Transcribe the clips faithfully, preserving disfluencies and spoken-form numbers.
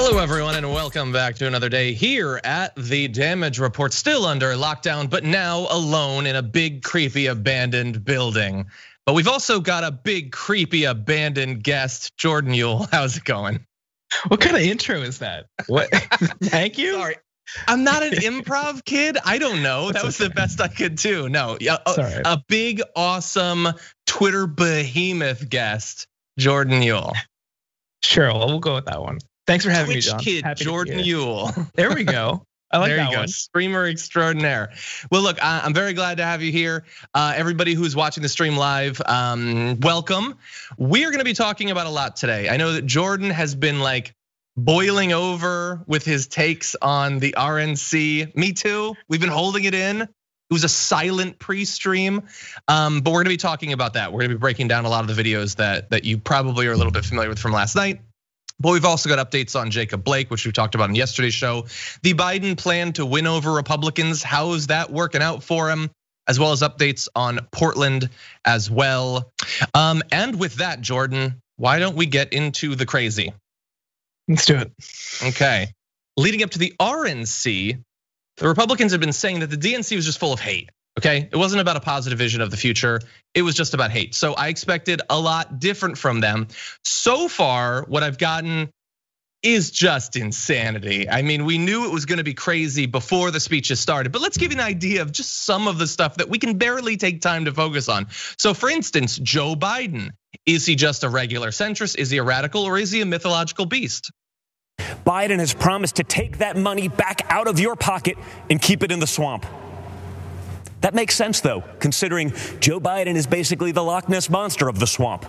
Hello, everyone, and welcome back to another day here at the Damage Report. Still under lockdown, but now alone in a big, creepy, abandoned building. But we've also got a big, creepy, abandoned guest, Jordan Uhl. How's it going? What kind of intro is that? What? Thank you. Sorry, I'm not an improv kid. I don't know. That was the best I could do. No, a, right. a big, awesome Twitter behemoth guest, Jordan Uhl. Sure, well, we'll go with that one. Thanks for having Twitch me, John. Kid, Happy Jordan Uhl. There we go. I like there that you go, one. Streamer extraordinaire. Well, look, I'm very glad to have you here. Uh, everybody who's watching the stream live, um, welcome. We're gonna be talking about a lot today. I know that Jordan has been like boiling over with his takes on the R N C. Me too. We've been holding it in. It was a silent pre-stream, um, but we're gonna be talking about that. We're gonna be breaking down a lot of the videos that that you probably are a little bit familiar with from last night. But we've also got updates on Jacob Blake, which we talked about in yesterday's show. The Biden plan to win over Republicans, how is that working out for him? As well as updates on Portland as well. Um, and with that, Jordan, why don't we get into the crazy? Let's do it. Okay, leading up to the R N C, the Republicans have been saying that the D N C was just full of hate. Okay, it wasn't about a positive vision of the future. It was just about hate. So I expected a lot different from them. So far, what I've gotten is just insanity. I mean, we knew it was gonna be crazy before the speeches started, but let's give you an idea of just some of the stuff that we can barely take time to focus on. So for instance, Joe Biden, is he just a regular centrist? Is he a radical, or is he a mythological beast? Biden has promised to take that money back out of your pocket and keep it in the swamp. That makes sense, though, considering Joe Biden is basically the Loch Ness monster of the swamp.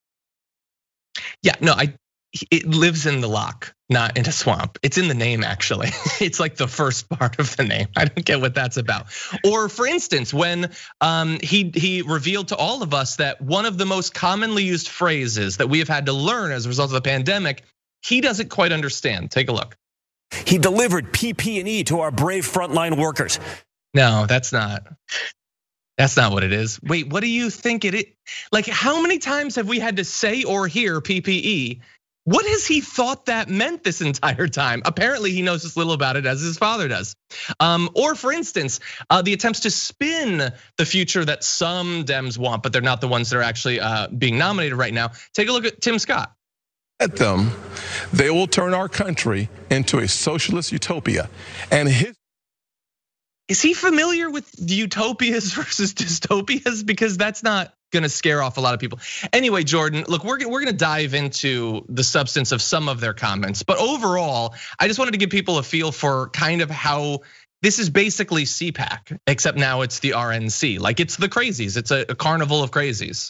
Yeah, no, I. It lives in the loch, not in a swamp. It's in the name, actually. It's like the first part of the name. I don't get what that's about. Or for instance, when he he revealed to all of us that one of the most commonly used phrases that we have had to learn as a result of the pandemic, he doesn't quite understand. Take a look. He delivered P P E to our brave frontline workers. No, that's not. That's not what it is. Wait, what do you think it is? Like, how many times have we had to say or hear P P E? What has he thought that meant this entire time? Apparently, he knows as little about it as his father does. Or for instance, the attempts to spin the future that some Dems want, but they're not the ones that are actually being nominated right now. Take a look at Tim Scott. At them, they will turn our country into a socialist utopia. And his Is he familiar with utopias versus dystopias? Because that's not gonna scare off a lot of people. Anyway, Jordan, look, we're, we're gonna dive into the substance of some of their comments. But overall, I just wanted to give people a feel for kind of how this is basically C PAC, except now it's the R N C. Like, it's the crazies, it's a, a carnival of crazies.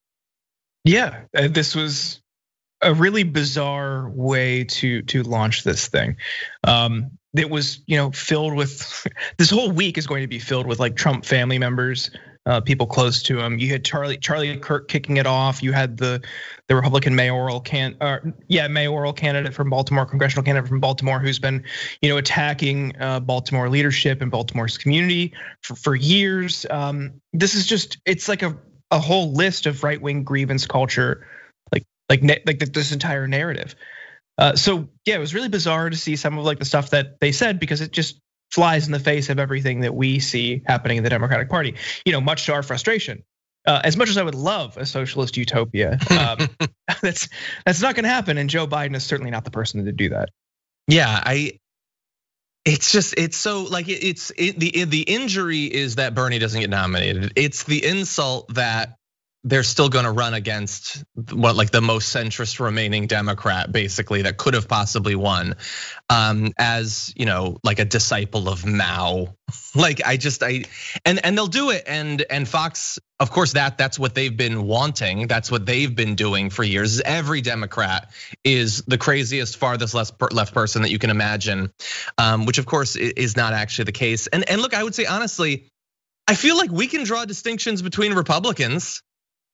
Yeah, this was a really bizarre way to to launch this thing. Um, it was, you know, filled with, this whole week is going to be filled with like Trump family members, uh, people close to him. You had Charlie Charlie Kirk kicking it off. You had the the Republican mayoral can, uh, yeah, mayoral candidate from Baltimore, congressional candidate from Baltimore, who's been, you know, attacking Baltimore leadership and Baltimore's community for, for years. Um, this is just, it's like a a whole list of right wing grievance culture, like like like this entire narrative. Uh, so yeah, it was really bizarre to see some of like the stuff that they said, because it just flies in the face of everything that we see happening in the Democratic Party. You know, much to our frustration. Uh, as much as I would love a socialist utopia, um, that's that's not going to happen, and Joe Biden is certainly not the person to do that. Yeah, I. It's just, it's so like it's it, the the injury is that Bernie doesn't get nominated. It's the insult that they're still going to run against what, like the most centrist remaining Democrat, basically, that could have possibly won, um, as you know, like a disciple of Mao. Like I just I and and they'll do it, and and Fox, of course, that that's what they've been wanting. That's what they've been doing for years. Every Democrat is the craziest, farthest left person that you can imagine, um, which of course is not actually the case. And and look, I would say honestly, I feel like we can draw distinctions between Republicans.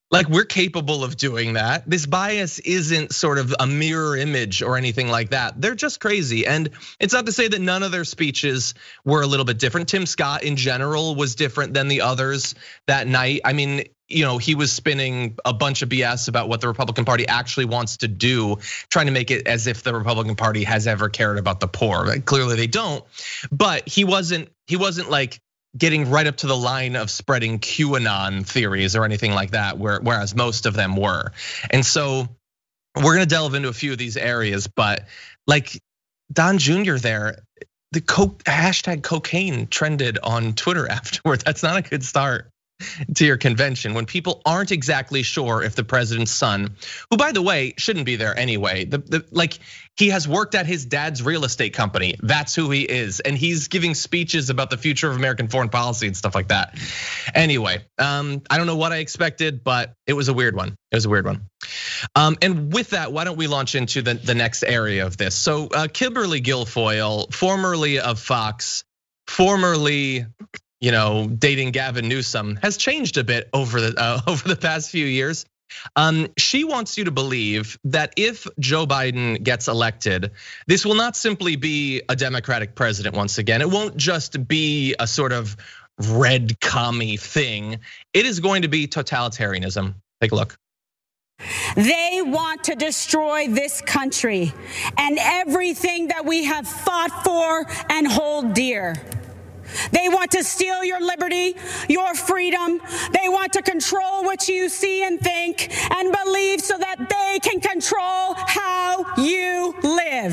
Like, we're capable of doing that. This bias isn't sort of a mirror image or anything like that. They're just crazy. And it's not to say that none of their speeches were a little bit different. Tim Scott in general was different than the others that night. I mean, you know, he was spinning a bunch of B S about what the Republican Party actually wants to do, trying to make it as if the Republican Party has ever cared about the poor. Like, clearly they don't, but he wasn't, he wasn't like getting right up to the line of spreading QAnon theories or anything like that, whereas most of them were. And so we're gonna delve into a few of these areas, but like Don Junior there, the coke, hashtag cocaine trended on Twitter afterward. That's not a good start to your convention when people aren't exactly sure if the president's son, who by the way shouldn't be there anyway, the, the like he has worked at his dad's real estate company. That's who he is, and he's giving speeches about the future of American foreign policy and stuff like that. Anyway, um, I don't know what I expected, but it was a weird one. It was a weird one. Um, and with that, why don't we launch into the, the next area of this? So Kimberly Guilfoyle, formerly of Fox, formerly, you know, dating Gavin Newsom, has changed a bit over the uh, over the past few years. Um, she wants you to believe that if Joe Biden gets elected, this will not simply be a Democratic president once again. It won't just be a sort of red commie thing. It is going to be totalitarianism. Take a look. They want to destroy this country and everything that we have fought for and hold dear. They want to steal your liberty, your freedom. They want to control what you see and think and believe so that they can control how you live.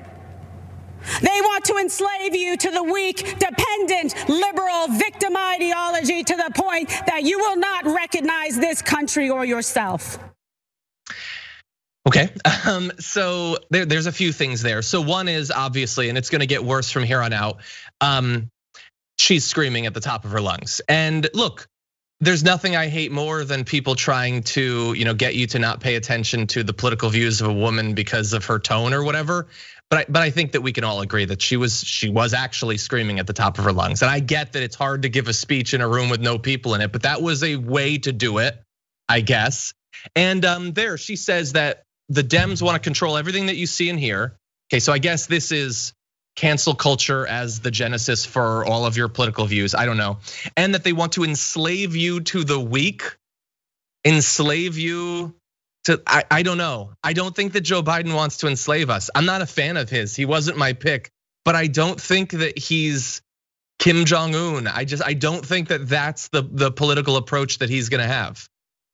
They want to enslave you to the weak, dependent, liberal, victim ideology to the point that you will not recognize this country or yourself. Okay, um, so there, there's a few things there. So one is obviously, and it's gonna get worse from here on out, um, she's screaming at the top of her lungs. And look, there's nothing I hate more than people trying to, you know, get you to not pay attention to the political views of a woman because of her tone or whatever. But I, but I think that we can all agree that she was she was actually screaming at the top of her lungs. And I get that it's hard to give a speech in a room with no people in it, but that was a way to do it, I guess. And um, there she says that the Dems want to control everything that you see and hear. Okay, so I guess this is cancel culture as the genesis for all of your political views. I don't know. And that they want to enslave you to the weak, enslave you to, I, I don't know. I don't think that Joe Biden wants to enslave us. I'm not a fan of his. He wasn't my pick, but I don't think that he's Kim Jong-un. I just, I don't think that that's the, the political approach that he's gonna have.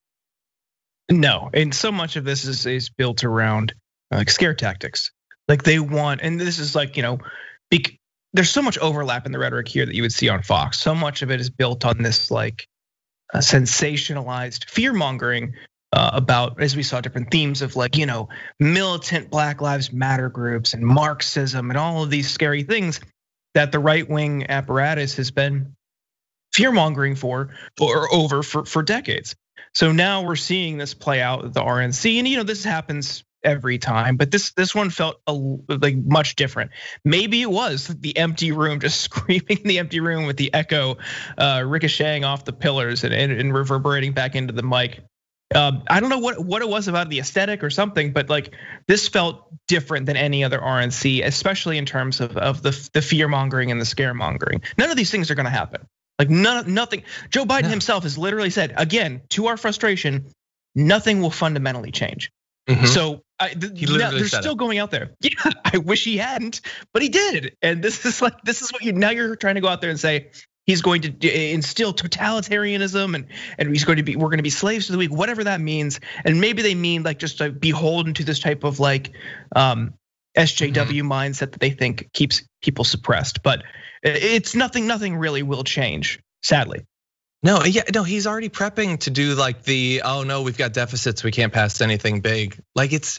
No, and so much of this is, is built around like scare tactics. Like they want, and this is like, you know, there's so much overlap in the rhetoric here that you would see on Fox. So much of it is built on this like sensationalized fear mongering about, as we saw, different themes of like, you know, militant Black Lives Matter groups and Marxism and all of these scary things that the right wing apparatus has been fear mongering for or over for, for decades. So now we're seeing this play out at the R N C, and you know this happens every time, but this this one felt a, like much different. Maybe it was the empty room, just screaming in the empty room with the echo uh, ricocheting off the pillars and, and, and reverberating back into the mic. Um, I don't know what what it was about the aesthetic or something, but like this felt different than any other R N C, especially in terms of of the the fear mongering and the scaremongering. None of these things are going to happen. Like none, nothing. Joe Biden no. himself has literally said, again, to our frustration, nothing will fundamentally change. Mm-hmm. So I, no, they're still it. going out there. Yeah, I wish he hadn't, but he did. And this is like, this is what you, now you're trying to go out there and say, he's going to instill totalitarianism and, and he's going to be, we're going to be slaves to the weak, whatever that means. And maybe they mean like just to beholden to this type of like um, S J W mm-hmm. mindset that they think keeps people suppressed. But it's nothing, nothing really will change, sadly. No, yeah, no, he's already prepping to do like the, oh no, we've got deficits, we can't pass anything big. Like it's,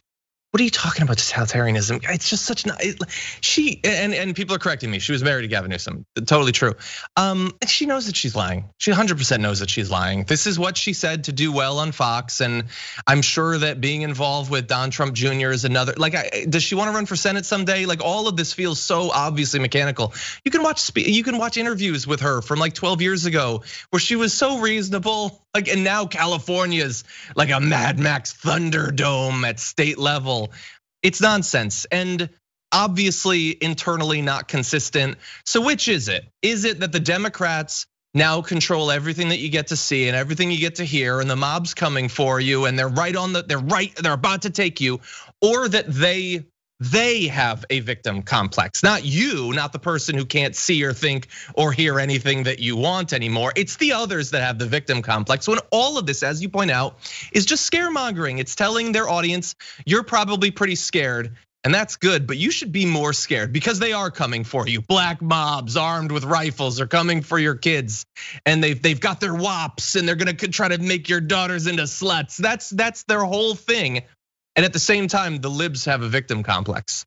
what are you talking about totalitarianism? It's just such an, she, and, and people are correcting me. She was married to Gavin Newsom, totally true. Um, and she knows that she's lying. She one hundred percent knows that she's lying. This is what she said to do well on Fox. And I'm sure that being involved with Don Trump Junior is another, like, does she want to run for Senate someday? Like all of this feels so obviously mechanical. You can watch, you can watch interviews with her from like twelve years ago where she was so reasonable. Like, and now California's like a Mad Max Thunderdome at state level. It's nonsense and obviously internally not consistent. So which is it? Is it that the Democrats now control everything that you get to see and everything you get to hear, and the mob's coming for you and they're right on the, they're right, they're about to take you, or that they They have a victim complex, not you, not the person who can't see or think or hear anything that you want anymore. It's the others that have the victim complex. When all of this, as you point out, is just scaremongering. It's telling their audience, you're probably pretty scared, and that's good, but you should be more scared because they are coming for you. Black mobs armed with rifles are coming for your kids, and they've they've got their wops, and they're gonna try to make your daughters into sluts. That's that's their whole thing. And at the same time, the libs have a victim complex.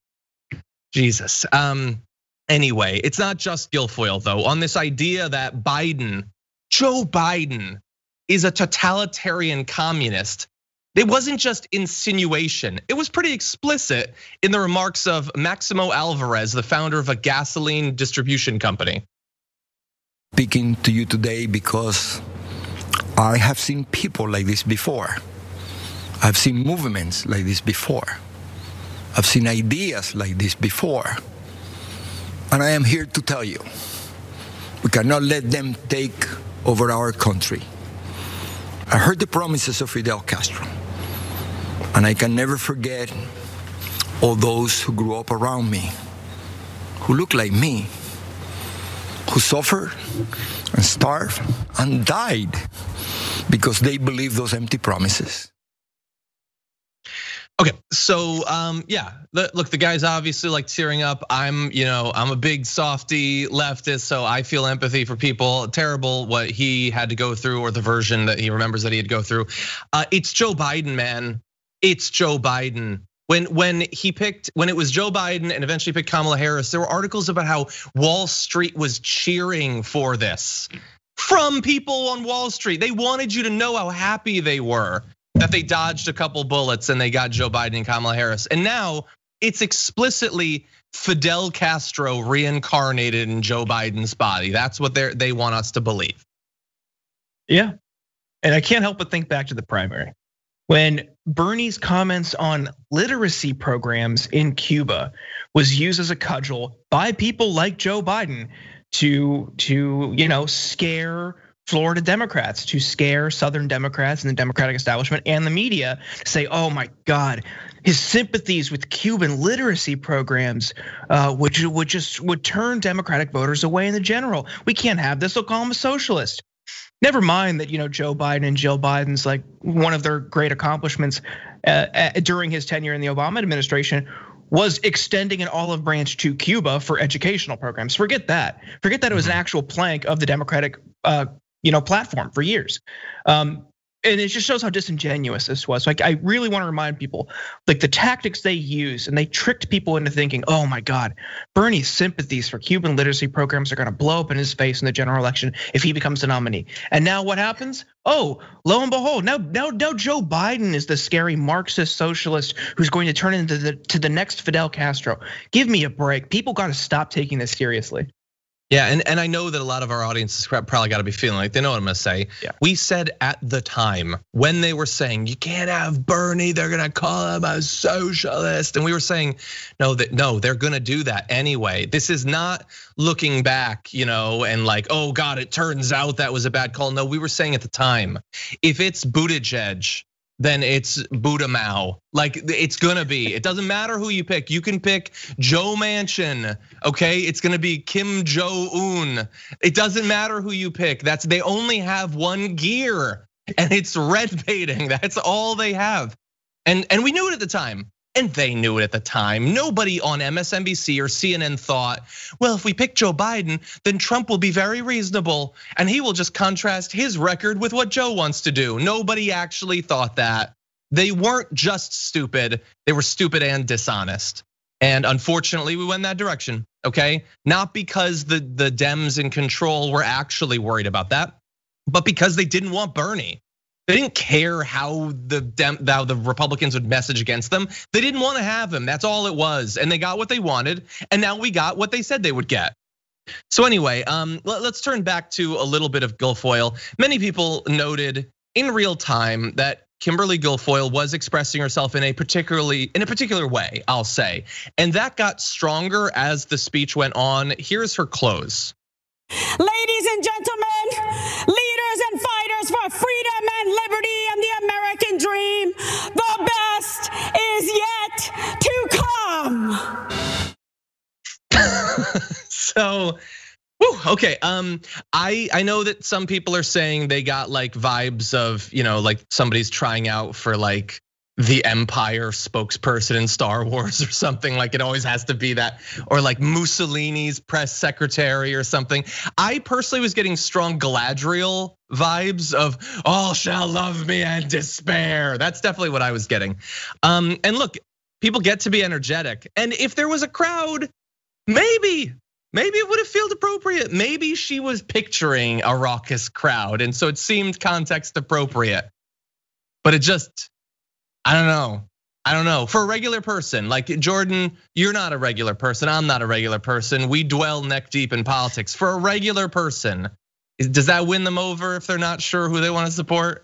Jesus. Um, anyway, it's not just Guilfoyle though. On this idea that Biden, Joe Biden, is a totalitarian communist. It wasn't just insinuation. It was pretty explicit in the remarks of Maximo Alvarez, the founder of a gasoline distribution company. Speaking to you today because I have seen people like this before. I've seen movements like this before. I've seen ideas like this before. And I am here to tell you, we cannot let them take over our country. I heard the promises of Fidel Castro, and I can never forget all those who grew up around me, who look like me, who suffered and starved and died because they believed those empty promises. Okay, so um, yeah, look, the guy's obviously like tearing up. I'm, you know, I'm a big softy leftist, so I feel empathy for people. Terrible what he had to go through, or the version that he remembers that he had to go through. It's Joe Biden, man. It's Joe Biden. When when he picked, when it was Joe Biden and eventually picked Kamala Harris, there were articles about how Wall Street was cheering for this. From people on Wall Street, they wanted you to know how happy they were that they dodged a couple bullets and they got Joe Biden and Kamala Harris. And now it's explicitly Fidel Castro reincarnated in Joe Biden's body. That's what they they want us to believe. Yeah, and I can't help but think back to the primary. When Bernie's comments on literacy programs in Cuba was used as a cudgel by people like Joe Biden to, to you know, scare Florida Democrats, to scare Southern Democrats and the Democratic establishment and the media, to say, oh my God, his sympathies with Cuban literacy programs, which would just would turn Democratic voters away in the general. We can't have this, they'll call him a socialist. Never mind that, you know, Joe Biden and Jill Biden's like one of their great accomplishments during his tenure in the Obama administration was extending an olive branch to Cuba for educational programs. Forget that. Forget that it was an actual plank of the Democratic you know, platform for years. Um, and it just shows how disingenuous this was. Like, I really want to remind people, like the tactics they used, and they tricked people into thinking, oh my God, Bernie's sympathies for Cuban literacy programs are gonna blow up in his face in the general election if he becomes the nominee. And now what happens? Oh, lo and behold, now, now, now Joe Biden is the scary Marxist socialist who's going to turn into the to the next Fidel Castro. Give me a break. People gotta stop taking this seriously. Yeah, and, and I know that a lot of our audiences probably got to be feeling like they know what I'm gonna say. Yeah. We said at the time when they were saying you can't have Bernie, they're gonna call him a socialist, and we were saying no, that no, they're gonna do that anyway. This is not looking back, you know, and like, oh God, it turns out that was a bad call. No, we were saying at the time, if it's Buttigieg, then it's Buddha Mao. Like it's gonna be, it doesn't matter who you pick. You can pick Joe Manchin, okay? It's gonna be Kim Jong-un. It doesn't matter who you pick. That's, they only have one gear, and it's red baiting. That's all they have. And and we knew it at the time. And they knew it at the time. Nobody on M S N B C or C N N thought, well, if we pick Joe Biden, then Trump will be very reasonable and he will just contrast his record with what Joe wants to do. Nobody actually thought that. they weren't just stupid, they were stupid and dishonest. And unfortunately, we went that direction, okay? Not because the, the Dems in control were actually worried about that, but because they didn't want Bernie. They didn't care how the Dem, how the Republicans would message against them. They didn't want to have him, that's all it was. And they got what they wanted, and now we got what they said they would get. So anyway, um, let's turn back to a little bit of Guilfoyle. Many people noted in real time that Kimberly Guilfoyle was expressing herself in a particularly in a particular way, I'll say. And that got stronger as the speech went on. Here's her close. Ladies and gentlemen, leaders and fighters for freedom and liberty and the American dream, the best is yet to come. So, whew, okay. Um, I I know that some people are saying they got like vibes of, you know, like somebody's trying out for like the Empire spokesperson in Star Wars or something. Like it always has to be that, or like Mussolini's press secretary or something. I personally was getting strong Galadriel vibes of all shall love me and despair. That's definitely what I was getting. Um, and look, people get to be energetic, and if there was a crowd, maybe. Maybe it would have felt appropriate. Maybe she was picturing a raucous crowd, and so it seemed context appropriate. But it just, I don't know. I don't know. For a regular person, like Jordan, you're not a regular person. I'm not a regular person. We dwell neck deep in politics. For a regular person, does that win them over if they're not sure who they want to support?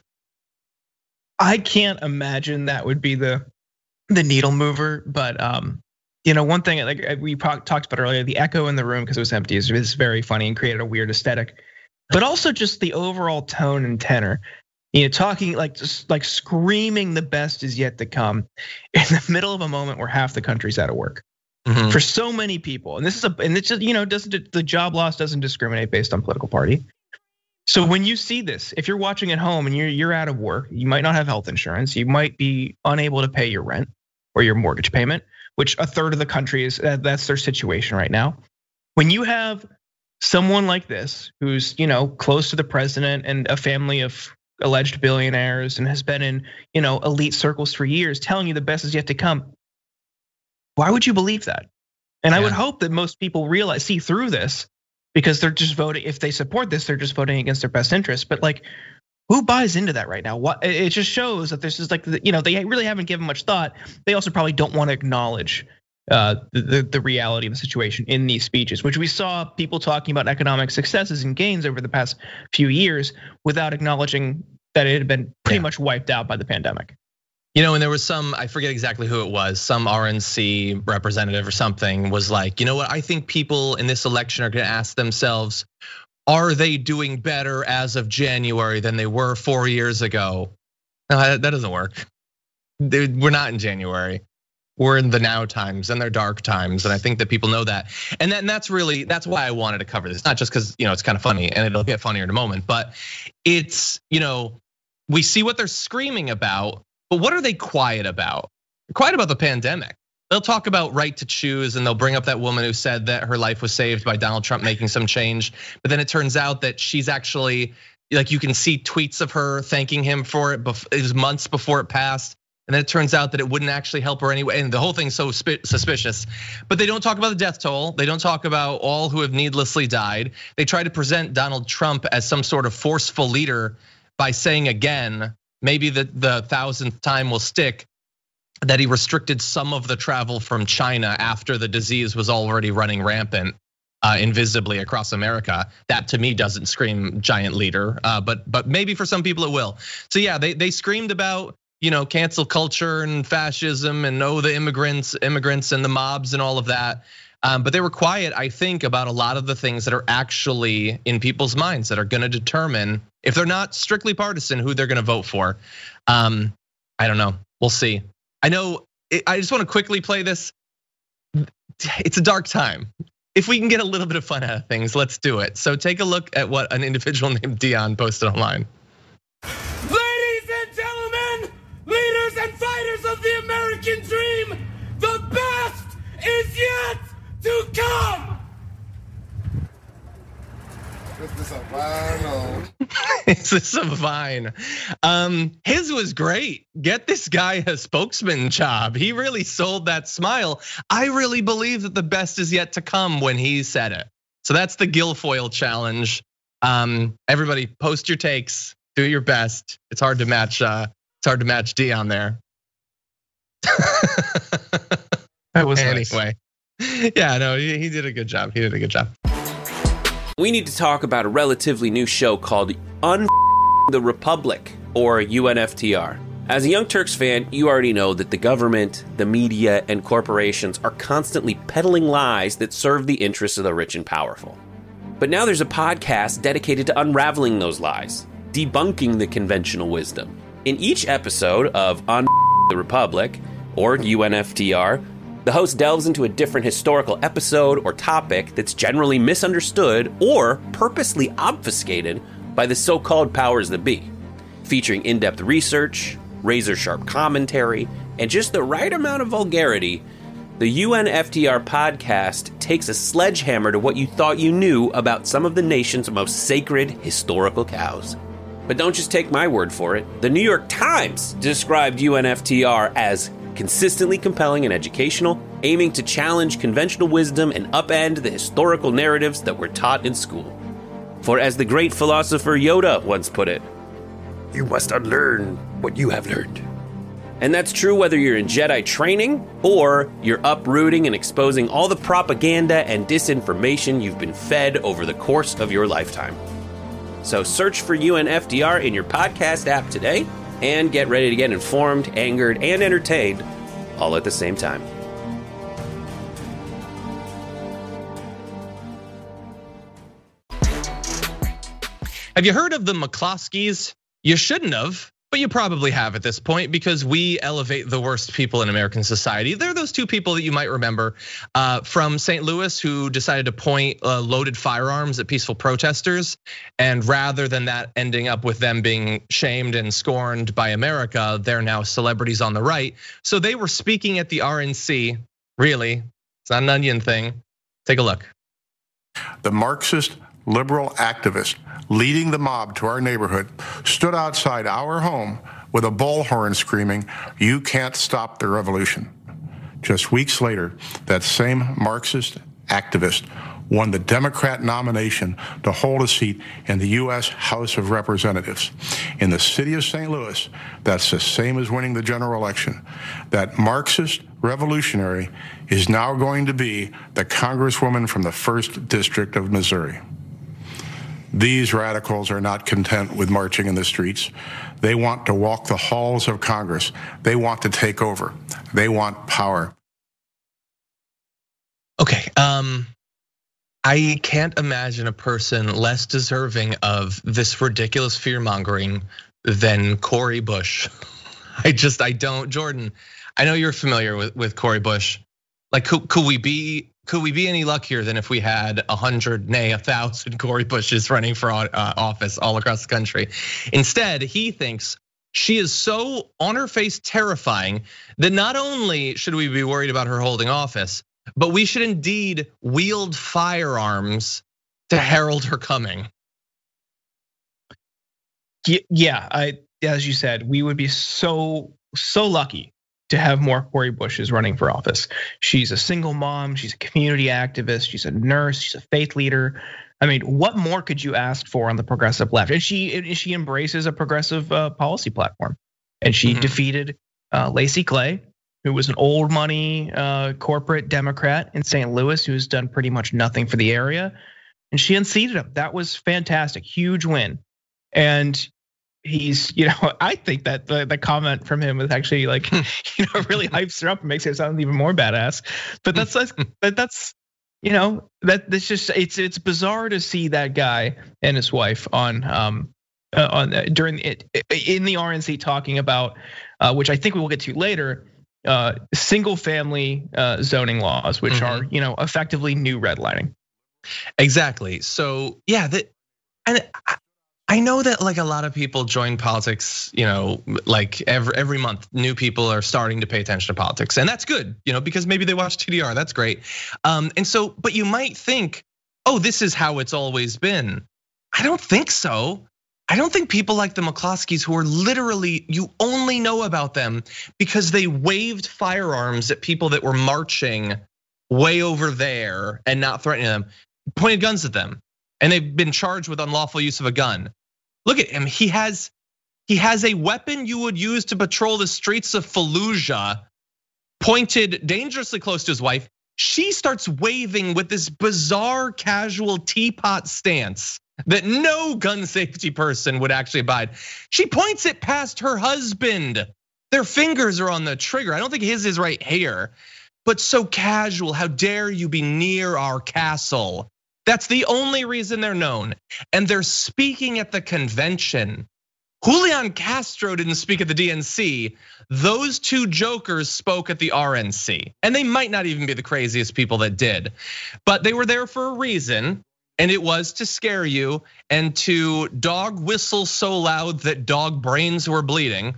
I can't imagine that would be the the needle mover, but um. You know, one thing like we talked about earlier, the echo in the room because it was empty is very funny and created a weird aesthetic. But also just the overall tone and tenor. You know, talking like just like screaming the best is yet to come in the middle of a moment where half the country's out of work. Mm-hmm. For so many people, and this is a and it's just, you know, doesn't the job loss doesn't discriminate based on political party. So when you see this, if you're watching at home and you're you're out of work, you might not have health insurance, you might be unable to pay your rent or your mortgage payment, which a third of the country is, that's their situation right now. When you have someone like this, who's, you know, close to the president and a family of alleged billionaires and has been in, you know, elite circles for years, telling you the best is yet to come, why would you believe that? And yeah. I would hope that most people realize, see through this, because they're just voting, if they support this, they're just voting against their best interest. But like, who buys into that right now? What it just shows that this is like, you know, they really haven't given much thought. They also probably don't want to acknowledge uh, the the reality of the situation in these speeches, which we saw people talking about economic successes and gains over the past few years without acknowledging that it had been pretty yeah. much wiped out by the pandemic. You know, and there was some, I forget exactly who it was, some R N C representative or something was like, you know what, I think people in this election are gonna ask themselves, are they doing better as of January than they were four years ago? No, that doesn't work. We're not in January. We're in the now times and they're dark times. And I think that people know that. And that's really, that's why I wanted to cover this. Not just because, you know, it's kind of funny and it'll get funnier in a moment, but it's, you know, we see what they're screaming about, but what are they quiet about? They're quiet about the pandemic. They'll talk about right to choose and they'll bring up that woman who said that her life was saved by Donald Trump making some change. But then it turns out that she's actually, like you can see tweets of her thanking him for it. It was months before it passed. And then it turns out that it wouldn't actually help her anyway. And the whole thing's so suspicious. But they don't talk about the death toll. They don't talk about all who have needlessly died. They try to present Donald Trump as some sort of forceful leader by saying again, maybe the, the thousandth time will stick, that he restricted some of the travel from China after the disease was already running rampant uh, invisibly across America. That to me doesn't scream giant leader, uh, but but maybe for some people it will. So yeah, they they screamed about, you know, cancel culture and fascism and oh the immigrants, immigrants and the mobs and all of that. Um, but they were quiet, I think, about a lot of the things that are actually in people's minds that are going to determine, if they're not strictly partisan, who they're going to vote for. Um, I don't know. We'll see. I know, I just want to quickly play this. It's a dark time. If we can get a little bit of fun out of things, let's do it. So take a look at what an individual named Dion posted online. Ladies and gentlemen, leaders and fighters of the American dream, the best is yet to come. Mister It's a Savine. Um, his was great. Get this guy a spokesman job. He really sold that smile. I really believe that the best is yet to come when he said it. So that's the Guilfoyle challenge. Um, everybody, post your takes. Do your best. It's hard to match. Uh, it's hard to match Dion there. That was anyway. Nice. Yeah, no, he did a good job. He did a good job. We need to talk about a relatively new show called Un the Republic, or U N F T R. As a Young Turks fan, you already know that the government, the media, and corporations are constantly peddling lies that serve the interests of the rich and powerful. But now there's a podcast dedicated to unraveling those lies, debunking the conventional wisdom. In each episode of Un the Republic, or U N F T R, the host delves into a different historical episode or topic that's generally misunderstood or purposely obfuscated by the so-called powers that be, featuring in-depth research, razor-sharp commentary, and just the right amount of vulgarity. The U N F T R podcast takes a sledgehammer to what you thought you knew about some of the nation's most sacred historical cows. But don't just take my word for it. The New York Times described U N F T R as consistently compelling and educational, aiming to challenge conventional wisdom and upend the historical narratives that were taught in school. For as the great philosopher Yoda once put it, you must unlearn what you have learned. And that's true whether you're in Jedi training or you're uprooting and exposing all the propaganda and disinformation you've been fed over the course of your lifetime. So search for U N F T R in your podcast app today and get ready to get informed, angered, and entertained all at the same time. Have you heard of the McCloskeys? You shouldn't have, but you probably have at this point because we elevate the worst people in American society. They're those two people that you might remember uh, from Saint Louis who decided to point uh, loaded firearms at peaceful protesters. And rather than that ending up with them being shamed and scorned by America, they're now celebrities on the right. So they were speaking at the R N C, really, it's not an onion thing. Take a look. The Marxist liberal activist leading the mob to our neighborhood stood outside our home with a bullhorn screaming, "You can't stop the revolution." Just weeks later, that same Marxist activist won the Democrat nomination to hold a seat in the U S House of Representatives. In the city of Saint Louis, that's the same as winning the general election. That Marxist revolutionary is now going to be the congresswoman from the first district of Missouri. These radicals are not content with marching in the streets. They want to walk the halls of Congress. They want to take over. They want power. Okay, um, I can't imagine a person less deserving of this ridiculous fear-mongering than Cori Bush. I just, I don't, Jordan, I know you're familiar with, with Cori Bush. Like, could, could we be, could we be any luckier than if we had a hundred, nay, a thousand Cori Bushes running for office all across the country? Instead, he thinks she is so on her face terrifying that not only should we be worried about her holding office, but we should indeed wield firearms to herald her coming. Yeah, I, as you said, we would be so, so lucky to have more Cori Bushes running for office. She's a single mom, she's a community activist, she's a nurse, she's a faith leader. I mean, what more could you ask for on the progressive left? And she and she embraces a progressive policy platform. And she mm-hmm. defeated Lacy Clay, who was an old money corporate Democrat in Saint Louis, who's done pretty much nothing for the area. And she unseated him. That was fantastic, huge win. And he's, you know, I think that the, the comment from him is actually like, you know, really hypes her up and makes her sound even more badass. But that's but that's, you know, that that's just it's it's bizarre to see that guy and his wife on um on during it in the R N C talking about uh, which I think we will get to later, uh, single family uh, zoning laws, which mm-hmm. are, you know, effectively new redlining. Exactly. So yeah, that and. I, I know that like a lot of people join politics, you know, like every every month, new people are starting to pay attention to politics, and that's good, you know, because maybe they watch T D R. That's great, um, and so, but you might think, oh, this is how it's always been. I don't think so. I don't think people like the McCloskeys, who are literally, you only know about them because they waved firearms at people that were marching way over there and not threatening them, pointed guns at them, and they've been charged with unlawful use of a gun. Look at him, he has he has a weapon you would use to patrol the streets of Fallujah, pointed dangerously close to his wife. She starts waving with this bizarre casual teapot stance that no gun safety person would actually abide. She points it past her husband. Their fingers are on the trigger. I don't think his is right here, but so casual. How dare you be near our castle? That's the only reason they're known. And they're speaking at the convention. Julian Castro didn't speak at the D N C. Those two jokers spoke at the R N C. And they might not even be the craziest people that did, but they were there for a reason. And it was to scare you and to dog whistle so loud that dog brains were bleeding.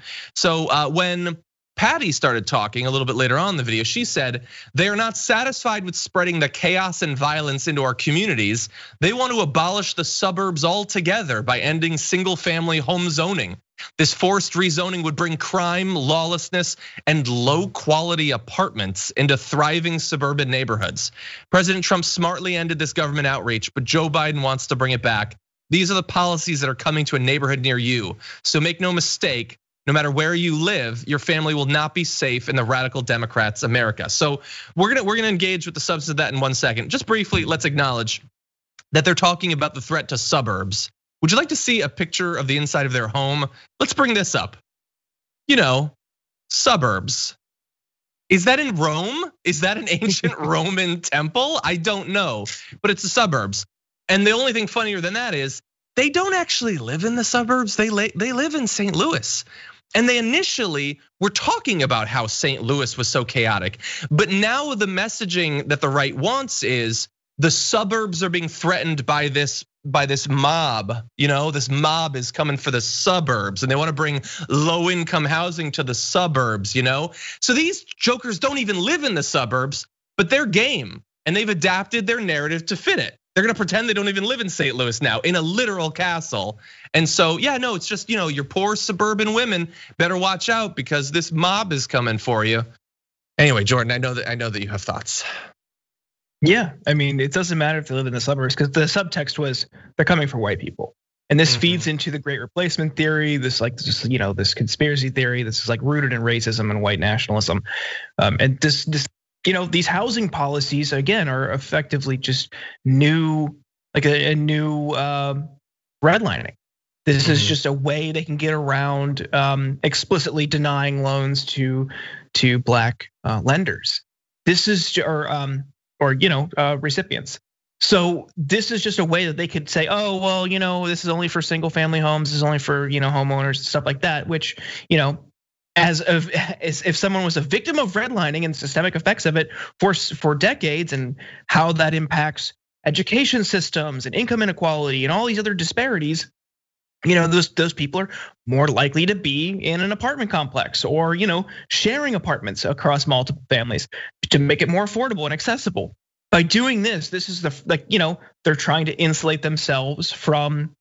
So when Patty started talking a little bit later on in the video, she said they are not satisfied with spreading the chaos and violence into our communities. They want to abolish the suburbs altogether by ending single family home zoning. This forced rezoning would bring crime, lawlessness, and low quality apartments into thriving suburban neighborhoods. President Trump smartly ended this government outreach, but Joe Biden wants to bring it back. These are the policies that are coming to a neighborhood near you. So make no mistake, no matter where you live, your family will not be safe in the radical Democrats' America. So we're gonna we're gonna engage with the substance of that in one second. Just briefly, let's acknowledge that they're talking about the threat to suburbs. Would you like to see a picture of the inside of their home? Let's bring this up. You know, suburbs. Is that in Rome? Is that an ancient Roman temple? I don't know, but it's the suburbs. And the only thing funnier than that is they don't actually live in the suburbs. They they live in Saint Louis. And they initially were talking about how Saint Louis was so chaotic. But now the messaging that the right wants is the suburbs are being threatened by this by this mob. You know, this mob is coming for the suburbs, and they want to bring low income housing to the suburbs, you know? So these jokers don't even live in the suburbs, but they're game, and they've adapted their narrative to fit it. They're gonna pretend they don't even live in Saint Louis now, in a literal castle. And so, yeah, no, it's just, you know, your poor suburban women better watch out because this mob is coming for you. Anyway, Jordan, I know that I know that you have thoughts. Yeah, I mean, it doesn't matter if they live in the suburbs because the subtext was they're coming for white people. And this mm-hmm. feeds into the great replacement theory, this like this, you know, this conspiracy theory. This is like rooted in racism and white nationalism. Um, and this, this, you know, these housing policies again are effectively just new, like a, a new um, redlining. This mm-hmm. is just a way they can get around um, explicitly denying loans to to black uh, lenders. This is or um, or you know uh, recipients. So this is just a way that they could say, oh, well, you know, this is only for single family homes, this is only for, you know, homeowners and stuff like that, which, you know, as of as if someone was a victim of redlining and systemic effects of it for for decades and how that impacts education systems and income inequality and all these other disparities, you know, those those people are more likely to be in an apartment complex or, you know, sharing apartments across multiple families to make it more affordable and accessible. By doing this, this is the like, you know, they're trying to insulate themselves from,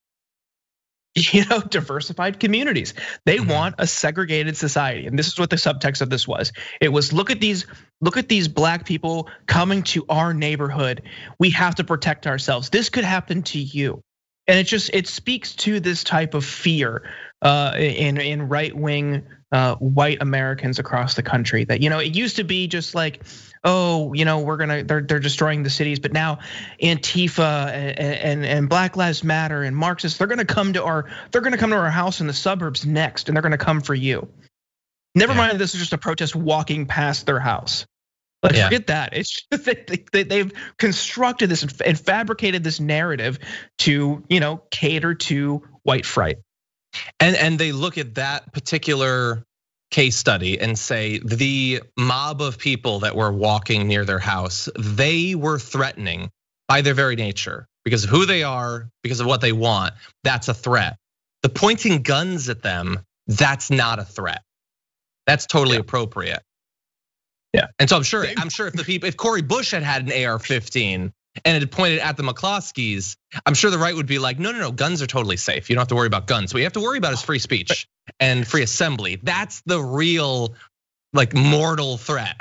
you know, diversified communities. They mm-hmm. want a segregated society. And this is what the subtext of this was. It was look at these, look at these black people coming to our neighborhood. We have to protect ourselves. This could happen to you. And it just, it speaks to this type of fear in, in right-wing white Americans across the country that, you know, it used to be just like, oh, you know, we're gonna, they're they're destroying the cities, but now Antifa and, and and Black Lives Matter and Marxists, they're gonna come to our, they're gonna come to our house in the suburbs next, and they're gonna come for you. Never yeah. mind, this is just a protest walking past their house. Like yeah. forget that. It's just they, they've constructed this and fabricated this narrative to, you know, cater to white fright. And and they look at that particular case study and say the mob of people that were walking near their house, they were threatening by their very nature because of who they are, because of what they want. That's a threat. The pointing guns at them, that's not a threat. That's totally yeah. appropriate. Yeah. And so I'm sure, I'm sure if the people, if Cori Bush had had an A R fifteen and it had pointed at the McCloskeys, I'm sure the right would be like, no, no, no, guns are totally safe. You don't have to worry about guns. What you have to worry about is free speech and free assembly. That's the real, like, mortal threat.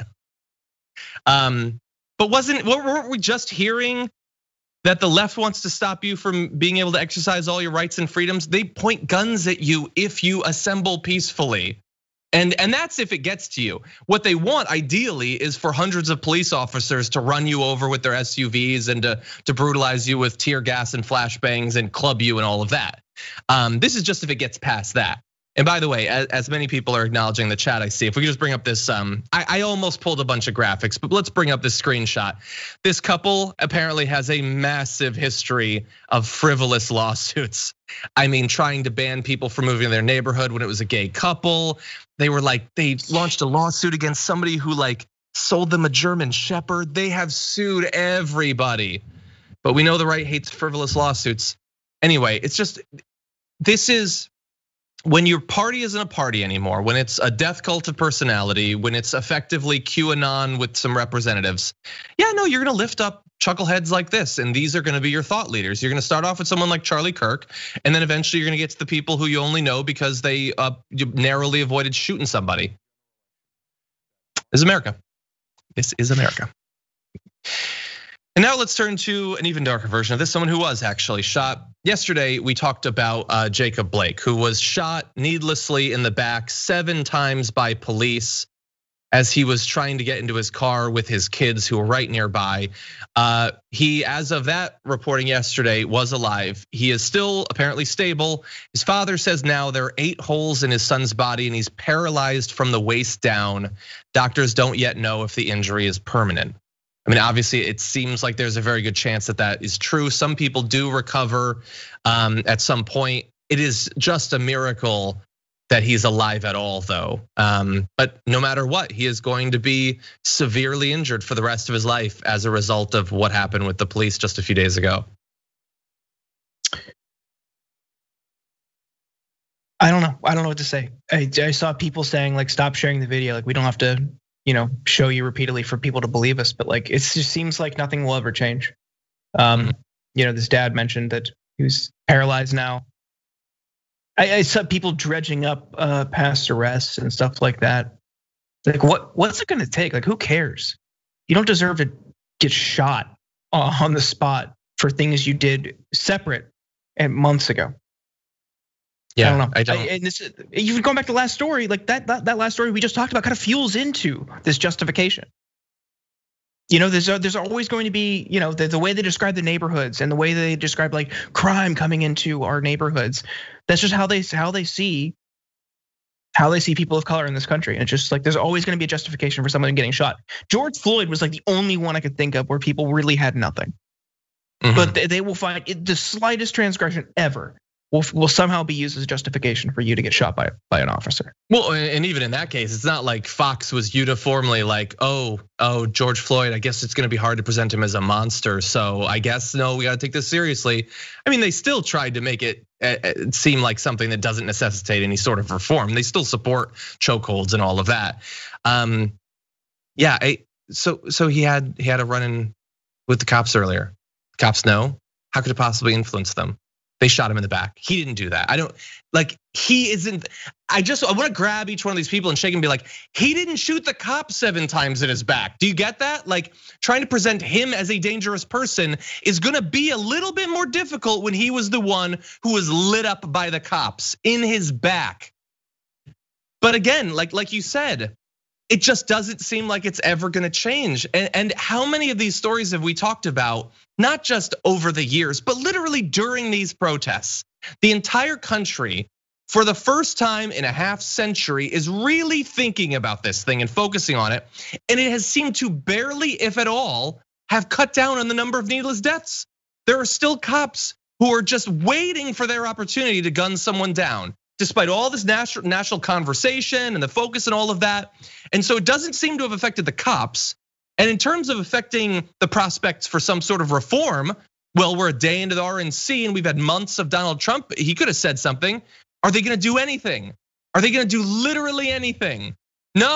Um, but wasn't, weren't we just hearing that the left wants to stop you from being able to exercise all your rights and freedoms? They point guns at you if you assemble peacefully. And, and that's if it gets to you. What they want ideally is for hundreds of police officers to run you over with their S U Vs and to, to brutalize you with tear gas and flashbangs and club you and all of that. Um, this is just if it gets past that. And by the way, as, as many people are acknowledging in the chat, I see, if we could just bring up this, um, I, I almost pulled a bunch of graphics, but let's bring up this screenshot. This couple apparently has a massive history of frivolous lawsuits. I mean, trying to ban people from moving to their neighborhood when it was a gay couple. They were like, they launched a lawsuit against somebody who like sold them a German Shepherd. They have sued everybody, but we know the right hates frivolous lawsuits. Anyway, it's just, this is, when your party isn't a party anymore, when it's a death cult of personality, when it's effectively QAnon with some representatives, yeah, no, you're gonna lift up chuckleheads like this, and these are gonna be your thought leaders. You're gonna start off with someone like Charlie Kirk, and then eventually you're gonna get to the people who you only know because they narrowly avoided shooting somebody. This is America. This is America. And now let's turn to an even darker version of this, someone who was actually shot. Yesterday, we talked about Jacob Blake, who was shot needlessly in the back seven times by police as he was trying to get into his car with his kids who were right nearby. He, as of that reporting yesterday, was alive. He is still apparently stable. His father says now there are eight holes in his son's body and he's paralyzed from the waist down. Doctors don't yet know if the injury is permanent. I mean, obviously, it seems like there's a very good chance that that is true. Some people do recover at some point. It is just a miracle that he's alive at all, though. But no matter what, he is going to be severely injured for the rest of his life as a result of what happened with the police just a few days ago. I don't know. I don't know what to say. I, I saw people saying like, stop sharing the video. Like, we don't have to, you know, show you repeatedly for people to believe us, but like, it just seems like nothing will ever change. Um, you know, this dad mentioned that he was paralyzed now. I, I saw people dredging up uh, past arrests and stuff like that. Like, what what's it gonna take? Like, who cares? You don't deserve to get shot on the spot for things you did separate and months ago. Yeah, I don't know. I don't. I, and this, even going back to the last story, like that, that that last story we just talked about kind of fuels into this justification. You know, there's there's always going to be, you know, the, the way they describe the neighborhoods and the way they describe like crime coming into our neighborhoods. That's just how they how they see how they see people of color in this country. And it's just like there's always going to be a justification for someone getting shot. George Floyd was like the only one I could think of where people really had nothing. Mm-hmm. But they, they will find it, the slightest transgression ever will will somehow be used as justification for you to get shot by by an officer. Well, and even in that case, it's not like Fox was uniformly like, oh, oh, George Floyd, I guess it's gonna be hard to present him as a monster. So I guess, no, we gotta take this seriously. I mean, they still tried to make it seem like something that doesn't necessitate any sort of reform. They still support chokeholds and all of that. Um, yeah, I, so so he had he had a run-in with the cops earlier. Cops know, how could it possibly influence them? They shot him in the back. He didn't do that. I don't, like, he isn't, I just, I wanna grab each one of these people and shake and be like, he didn't shoot the cop seven times in his back. Do you get that? Like, trying to present him as a dangerous person is gonna be a little bit more difficult when he was the one who was lit up by the cops in his back. But again, like, like you said, it just doesn't seem like it's ever gonna change. And, and how many of these stories have we talked about, not just over the years, but literally during these protests? The entire country, for the first time in a half century, is really thinking about this thing and focusing on it. And it has seemed to barely, if at all, have cut down on the number of needless deaths. There are still cops who are just waiting for their opportunity to gun someone down, despite all this national national conversation and the focus and all of that. And so it doesn't seem to have affected the cops. And in terms of affecting the prospects for some sort of reform, well, we're a day into the R N C and we've had months of Donald Trump. He could have said something. Are they gonna do anything? Are they gonna do literally anything? No,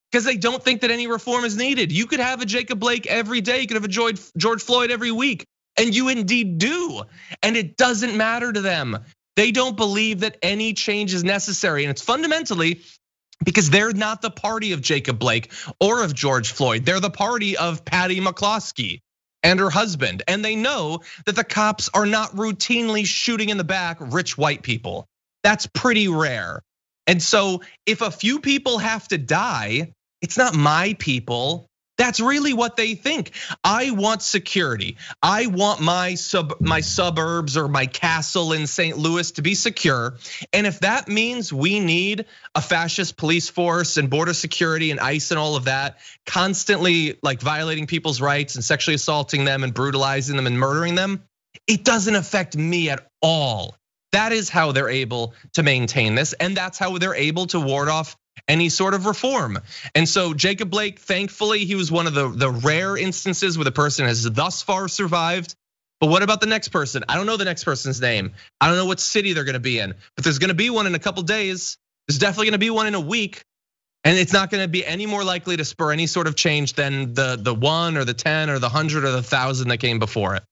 because they don't think that any reform is needed. You could have a Jacob Blake every day. You could have a George Floyd every week. And you indeed do. And it doesn't matter to them. They don't believe that any change is necessary. And it's fundamentally because they're not the party of Jacob Blake or of George Floyd. They're the party of Patty McCloskey and her husband. And they know that the cops are not routinely shooting in the back rich white people. That's pretty rare. And so if a few people have to die, it's not my people. That's really what they think. I want security. I want my sub my suburbs or my castle in Saint Louis to be secure. And if that means we need a fascist police force and border security and ICE and all of that, constantly like violating people's rights and sexually assaulting them and brutalizing them and murdering them, it doesn't affect me at all. That is how they're able to maintain this, and that's how they're able to ward off any sort of reform. And so Jacob Blake, thankfully, he was one of the, the rare instances where the person has thus far survived. But what about the next person? I don't know the next person's name. I don't know what city they're gonna be in, but there's gonna be one in a couple days. There's definitely gonna be one in a week. And it's not gonna be any more likely to spur any sort of change than the, the one or the ten or the hundred or the thousand that came before it.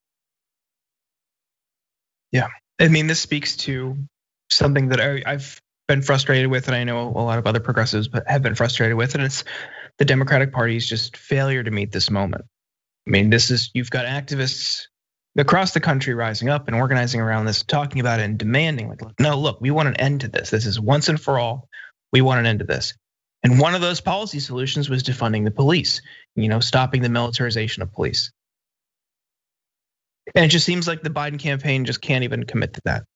Yeah, I mean, this speaks to something that I, I've been frustrated with, and I know a lot of other progressives have been frustrated with, and it's the Democratic Party's just failure to meet this moment. I mean, this is, you've got activists across the country rising up and organizing around this, talking about it and demanding, like, no, look, we want an end to this. This is once and for all. We want an end to this. And one of those policy solutions was defunding the police, you know, stopping the militarization of police. And it just seems like the Biden campaign just can't even commit to that.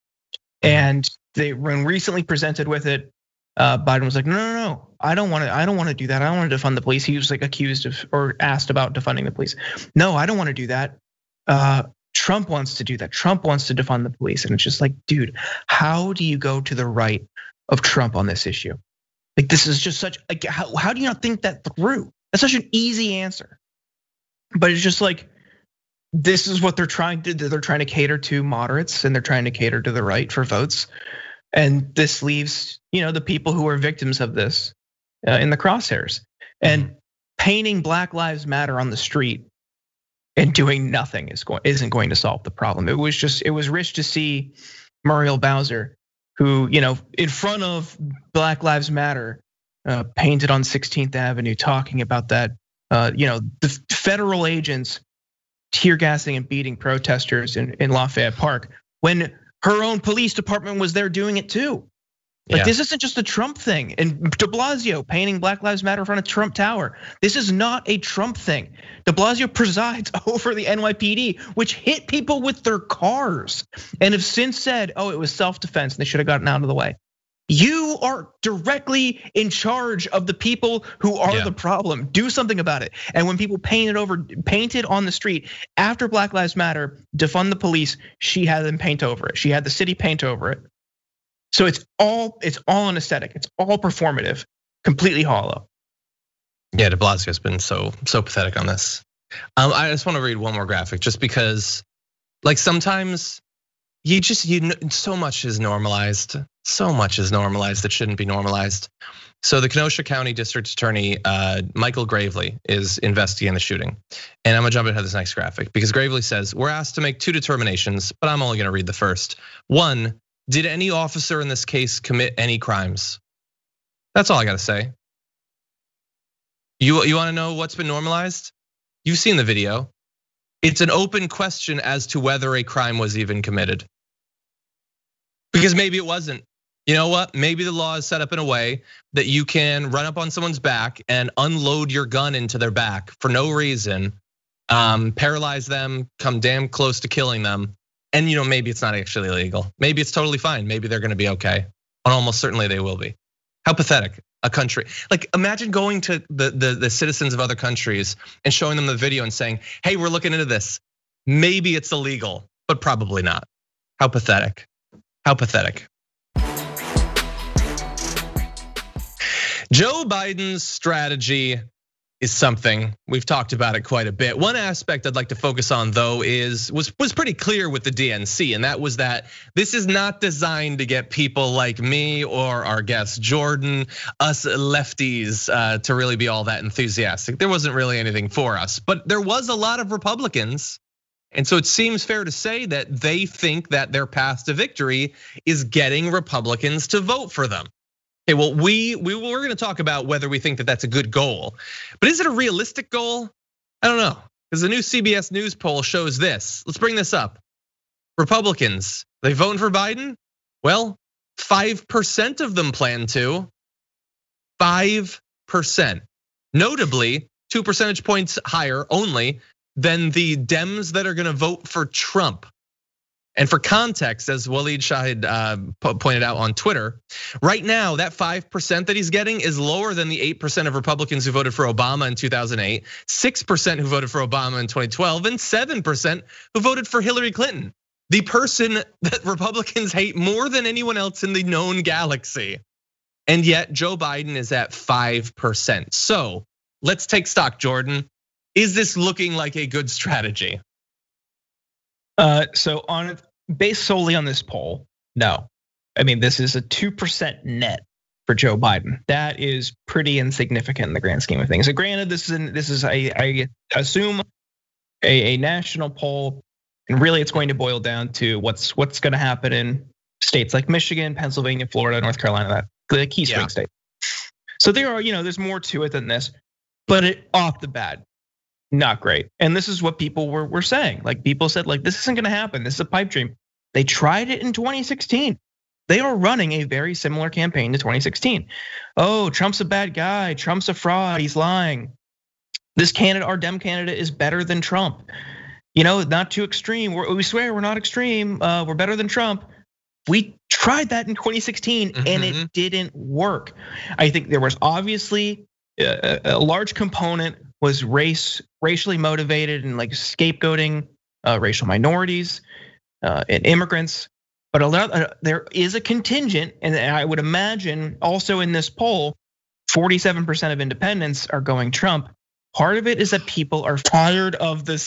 And they, when recently presented with it, uh, Biden was like, no, no, no, I don't want to, I don't want to do that. I don't want to defund the police. He was like accused of or asked about defunding the police. No, I don't want to do that. Uh, Trump wants to do that. Trump wants to defund the police. And it's just like, dude, how do you go to the right of Trump on this issue? Like, this is just such, like, how, how do you not think that through? That's such an easy answer. But it's just like, this is what they're trying to do. They're trying to cater to moderates and they're trying to cater to the right for votes. And this leaves, you know, the people who are victims of this in the crosshairs. And painting Black Lives Matter on the street and doing nothing is going, isn't going to solve the problem. It was just, it was rich to see Muriel Bowser, who, you know, in front of Black Lives Matter, painted on sixteenth Avenue, talking about that, you know, the federal agents tear gassing and beating protesters in, in Lafayette Park when her own police department was there doing it too. Like, yeah. This isn't just a Trump thing. And de Blasio painting Black Lives Matter in front of Trump Tower. This is not a Trump thing. De Blasio presides over the N Y P D, which hit people with their cars and have since said, oh, it was self-defense and they should have gotten out of the way. You are directly in charge of the people who are yeah. the problem. Do something about it. And when people painted over, painted on the street after Black Lives Matter, defund the police, she had them paint over it. She had the city paint over it. So it's all, it's all an aesthetic. It's all performative, completely hollow. Yeah, de Blasio's been so, so pathetic on this. Um, I just want to read one more graphic just because, like, sometimes you just, you know, so much is normalized. So much is normalized that shouldn't be normalized. So the Kenosha County District Attorney, Michael Gravely, is investigating the shooting. And I'm gonna jump ahead of this next graphic because Gravely says, we're asked to make two determinations, but I'm only gonna read the first. One, did any officer in this case commit any crimes? That's all I gotta say. You, you wanna know what's been normalized? You've seen the video. It's an open question as to whether a crime was even committed. Because maybe it wasn't. You know what? Maybe the law is set up in a way that you can run up on someone's back and unload your gun into their back for no reason, um, paralyze them, come damn close to killing them. And you know, maybe it's not actually illegal. Maybe it's totally fine. Maybe they're gonna be okay. And almost certainly they will be. How pathetic. A country, like imagine going to the, the, the citizens of other countries and showing them the video and saying, hey, we're looking into this. Maybe it's illegal, but probably not. How pathetic. How pathetic. Joe Biden's strategy is something we've talked about it quite a bit. One aspect I'd like to focus on, though, is was was pretty clear with the D N C, and that was that this is not designed to get people like me or our guest Jordan, us lefties, uh, to really be all that enthusiastic. There wasn't really anything for us, but there was a lot of Republicans, and so it seems fair to say that they think that their path to victory is getting Republicans to vote for them. Okay, well, we, we we're gonna talk about whether we think that that's a good goal, but is it a realistic goal? I don't know, because the new C B S News poll shows this. Let's bring this up. Republicans, they voting for Biden? Well, five percent of them plan to. five percent. Notably, two percentage points higher only than the Dems that are gonna vote for Trump. And for context, as Waleed Shahid pointed out on Twitter, right now that five percent that he's getting is lower than the eight percent of Republicans who voted for Obama in two thousand eight, six percent who voted for Obama in twenty twelve, and seven percent who voted for Hillary Clinton, the person that Republicans hate more than anyone else in the known galaxy. And yet Joe Biden is at five percent. So let's take stock, Jordan. Is this looking like a good strategy? Uh, so on based solely on this poll, no. I mean, this is a two percent net for Joe Biden. That is pretty insignificant in the grand scheme of things. So granted, this is an, this is a, I assume a, a national poll, and really it's going to boil down to what's what's going to happen in states like Michigan, Pennsylvania, Florida, North Carolina, that the key swing yeah. state. So there are, you know, there's more to it than this, but it off the bat, not great. And this is what people were, were saying. Like people said, like, this isn't gonna happen. This is a pipe dream. They tried it in twenty sixteen. They are running a very similar campaign to twenty sixteen. Oh, Trump's a bad guy. Trump's a fraud. He's lying. This candidate, our Dem candidate, is better than Trump. You know, not too extreme. We're, we swear we're not extreme. Uh, we're better than Trump. We tried that in twenty sixteen mm-hmm. and it didn't work. I think there was obviously a, a large component was race, racially motivated and like scapegoating uh, racial minorities uh, and immigrants. But a lot, uh, there is a contingent, and I would imagine also in this poll, forty-seven percent of independents are going Trump. Part of it is that people are tired of this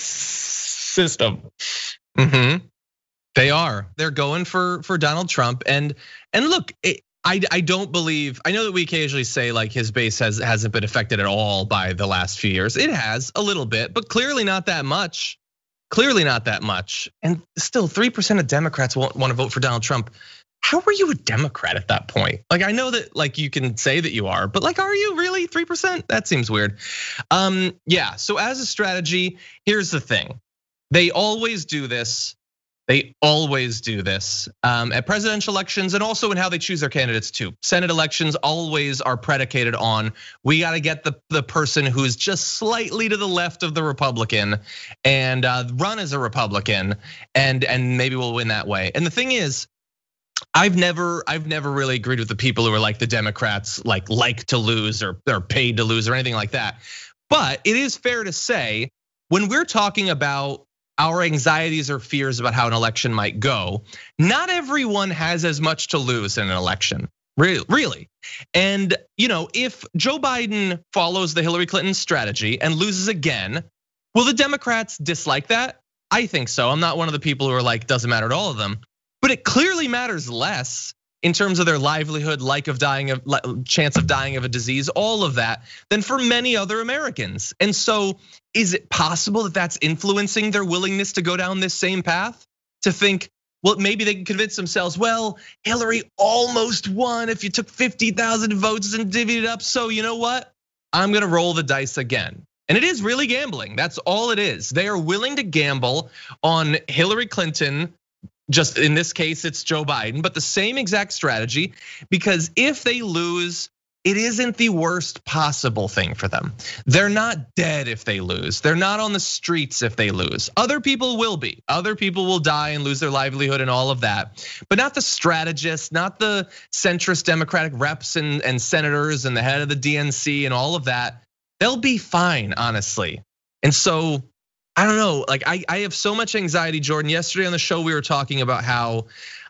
system. Mm-hmm. They are. They're going for for Donald Trump, and and look, it, I I don't believe. I know that we occasionally say like his base has hasn't been affected at all by the last few years. It has a little bit, but clearly not that much. Clearly not that much. And still, three percent of Democrats want to vote for Donald Trump. How are you a Democrat at that point? Like, I know that like you can say that you are, but like, are you really three percent? That seems weird. Um, yeah, so as a strategy, here's the thing. They always do this. They always do this um, at presidential elections and also in how they choose their candidates too. Senate elections always are predicated on, we gotta get the, the person who's just slightly to the left of the Republican and run as a Republican, and, and maybe we'll win that way. And the thing is, I've never, I've never really agreed with the people who are like the Democrats, like like to lose or they're paid to lose or anything like that. But it is fair to say, when we're talking about our anxieties or fears about how an election might go, not everyone has as much to lose in an election, really. And you know, if Joe Biden follows the Hillary Clinton strategy and loses again, will the Democrats dislike that? I think so. I'm not one of the people who are like, doesn't matter to all of them, but it clearly matters less in terms of their livelihood, like of dying of chance of dying of a disease, all of that, than for many other Americans. And so is it possible that that's influencing their willingness to go down this same path? To think, well, maybe they can convince themselves, well, Hillary almost won if you took fifty thousand votes and divvied it up. So you know what? I'm gonna roll the dice again. And it is really gambling, that's all it is. They are willing to gamble on Hillary Clinton. Just in this case, it's Joe Biden, but the same exact strategy, because if they lose, it isn't the worst possible thing for them. They're not dead if they lose. They're not on the streets if they lose. Other people will be. Other people will die and lose their livelihood and all of that, but not the strategists, not the centrist Democratic reps and, and senators and the head of the D N C and all of that. They'll be fine, honestly. And so, I don't know, like I, I have so much anxiety, Jordan. Yesterday on the show, we were talking about how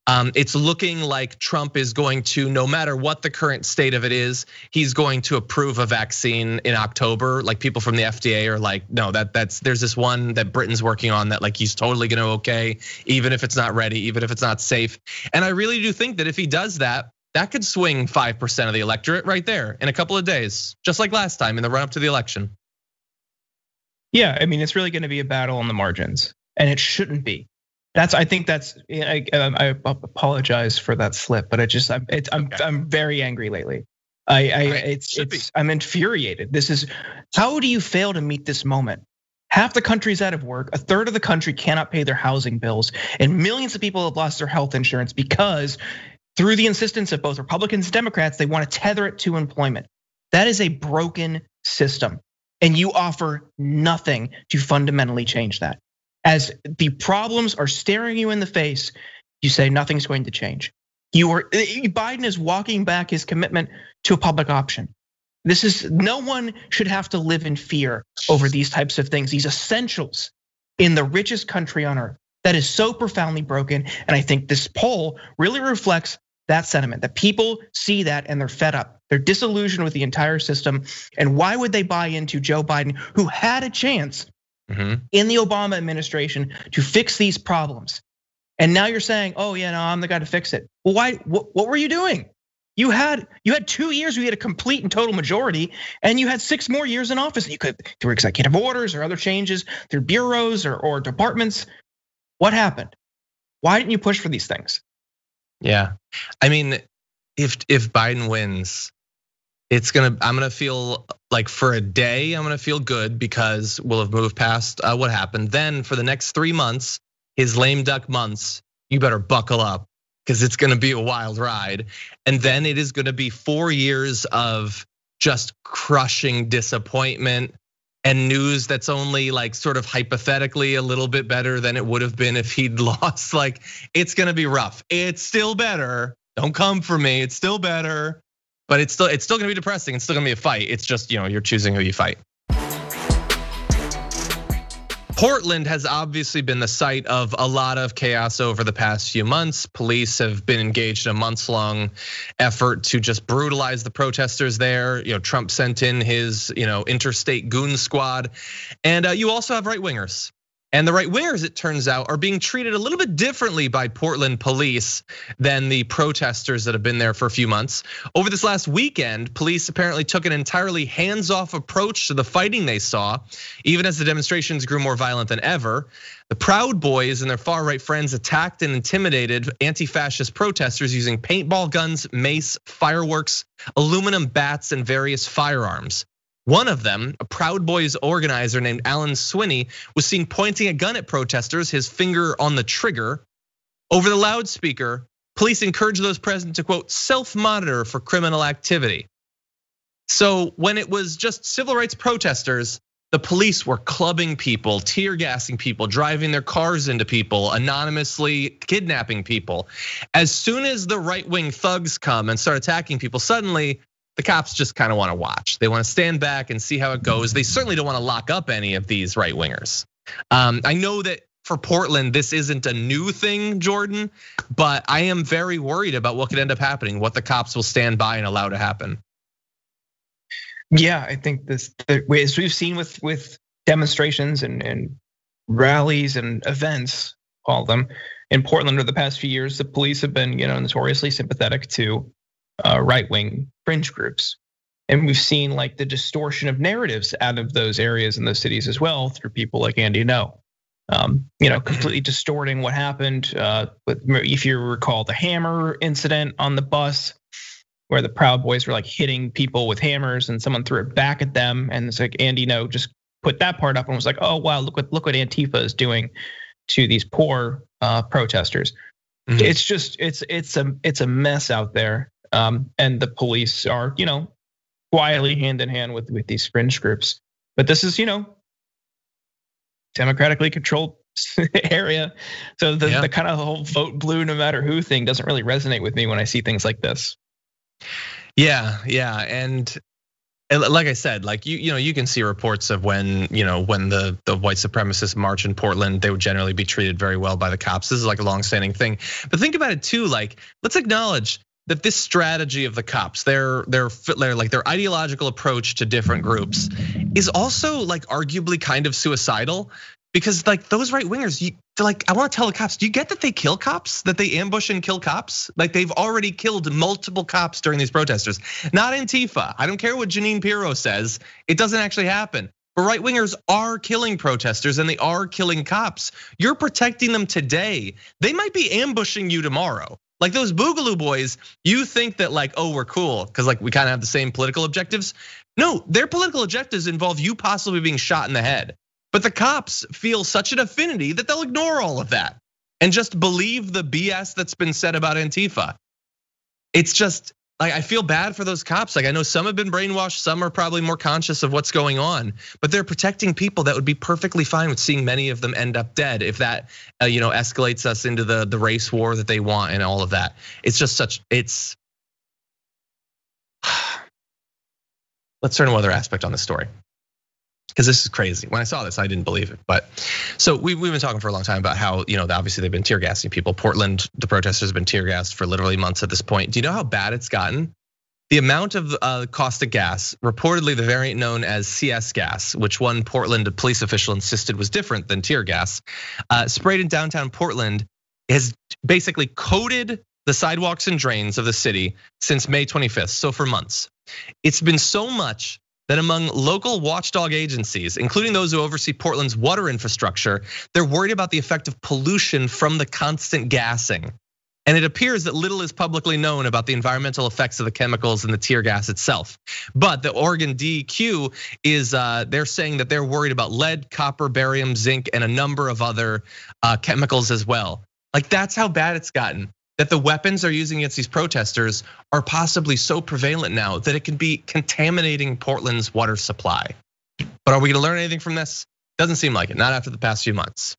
Um, it's looking like Trump is going to, no matter what the current state of it is, he's going to approve a vaccine in October. Like people from the F D A are like, no, that that's there's this one that Britain's working on that like he's totally gonna okay, even if it's not ready, even if it's not safe. And I really do think that if he does that, that could swing five percent of the electorate right there in a couple of days, just like last time in the run up to the election. Yeah, I mean, it's really gonna be a battle on the margins, and it shouldn't be. That's I think that's I, I apologize for that slip, but I just I'm it's, I'm okay. I'm very angry lately. I, I right. it's it's I'm infuriated. This is how do you fail to meet this moment? Half the country's out of work, a third of the country cannot pay their housing bills, and millions of people have lost their health insurance because through the insistence of both Republicans and Democrats, they want to tether it to employment. That is a broken system, and you offer nothing to fundamentally change that. As the problems are staring you in the face, you say nothing's going to change. You are Biden is walking back his commitment to a public option. This is no one should have to live in fear over these types of things. These essentials in the richest country on earth that is so profoundly broken. And I think this poll really reflects that sentiment, that people see that and they're fed up. They're disillusioned with the entire system. And why would they buy into Joe Biden, who had a chance Mm-hmm. in the Obama administration to fix these problems? And now you're saying, oh yeah, no, I'm the guy to fix it. Well, why, what, what were you doing? You had you had two years where you had a complete and total majority, and you had six more years in office. You could, through executive orders or other changes, through bureaus or, or departments. What happened? Why didn't you push for these things? Yeah, I mean, if if Biden wins, it's gonna, I'm gonna feel like for a day, I'm gonna feel good because we'll have moved past what happened. Then for the next three months, his lame duck months, you better buckle up because it's gonna be a wild ride. And then it is gonna be four years of just crushing disappointment and news that's only like sort of hypothetically a little bit better than it would have been if he'd lost. Like it's gonna be rough. It's still better. Don't come for me. It's still better. But it's still it's still gonna be depressing. It's still gonna be a fight. It's just, you know, you're choosing who you fight. Portland has obviously been the site of a lot of chaos over the past few months. Police have been engaged in a months-long effort to just brutalize the protesters there. You know, Trump sent in his, you know, interstate goon squad, and you also have right-wingers. And the right wingers, it turns out, are being treated a little bit differently by Portland police than the protesters that have been there for a few months. Over this last weekend, police apparently took an entirely hands-off approach to the fighting they saw, even as the demonstrations grew more violent than ever. The Proud Boys and their far-right friends attacked and intimidated anti-fascist protesters using paintball guns, mace, fireworks, aluminum bats, and various firearms. One of them, a Proud Boys organizer named Alan Swinney, was seen pointing a gun at protesters, his finger on the trigger. Over the loudspeaker, police encouraged those present to, quote, self-monitor for criminal activity. So when it was just civil rights protesters, the police were clubbing people, tear gassing people, driving their cars into people, anonymously kidnapping people. As soon as the right-wing thugs come and start attacking people, suddenly the cops just kind of want to watch. They want to stand back and see how it goes. They certainly don't want to lock up any of these right wingers. I know that for Portland, this isn't a new thing, Jordan, but I am very worried about what could end up happening, what the cops will stand by and allow to happen. Yeah, I think this, as we've seen with with demonstrations and, and rallies and events, all of them in Portland over the past few years, the police have been, you know, notoriously sympathetic to right-wing fringe groups. And we've seen like the distortion of narratives out of those areas in those cities as well through people like Andy Ngo. Um, you know, completely distorting what happened. Uh, if you recall the hammer incident on the bus, where the Proud Boys were like hitting people with hammers and someone threw it back at them. And it's like Andy Ngo just put that part up and was like, oh wow, look what look what Antifa is doing to these poor protesters. Mm-hmm. It's just it's it's a it's a mess out there. Um, and the police are, you know, quietly hand in hand with, with these fringe groups. But this is, you know, democratically controlled area. So the, yeah. the kind of whole vote blue no matter who thing doesn't really resonate with me when I see things like this. Yeah, yeah. And like I said, like you, you know, you can see reports of when, you know, when the the white supremacists march in Portland, they would generally be treated very well by the cops. This is like a longstanding thing. But think about it too. Like, let's acknowledge that this strategy of the cops, their their their like their ideological approach to different groups, is also like arguably kind of suicidal. Because like those right wingers, you like I want to tell the cops, do you get that they kill cops? That they ambush and kill cops? Like they've already killed multiple cops during these protesters. Not Antifa. I don't care what Jeanine Pirro says. It doesn't actually happen. But right wingers are killing protesters and they are killing cops. You're protecting them today. They might be ambushing you tomorrow. Like those Boogaloo boys, you think that like, oh, we're cool because like we kind of have the same political objectives. No, their political objectives involve you possibly being shot in the head. But the cops feel such an affinity that they'll ignore all of that and just believe the B S that's been said about Antifa. It's just like, I feel bad for those cops. Like I know some have been brainwashed, some are probably more conscious of what's going on, but they're protecting people that would be perfectly fine with seeing many of them end up dead if that, you know, escalates us into the, the race war that they want and all of that. It's just such, it's, let's turn to another aspect on this story. Because this is crazy. When I saw this, I didn't believe it. But so we, we've been talking for a long time about how, you know, obviously they've been tear gassing people. Portland, the protesters have been tear gassed for literally months at this point. Do you know how bad it's gotten? The amount of caustic gas, reportedly the variant known as C S gas, which one Portland police official insisted was different than tear gas, sprayed in downtown Portland, has basically coated the sidewalks and drains of the city since May twenty-fifth, so for months. It's been so much that among local watchdog agencies, including those who oversee Portland's water infrastructure, they're worried about the effect of pollution from the constant gassing. And it appears that little is publicly known about the environmental effects of the chemicals in the tear gas itself. But the Oregon D E Q is, they're saying that they're worried about lead, copper, barium, zinc, and a number of other chemicals as well. Like that's how bad it's gotten. That the weapons they're using against these protesters are possibly so prevalent now that it can be contaminating Portland's water supply. But are we gonna learn anything from this? Doesn't seem like it, not after the past few months.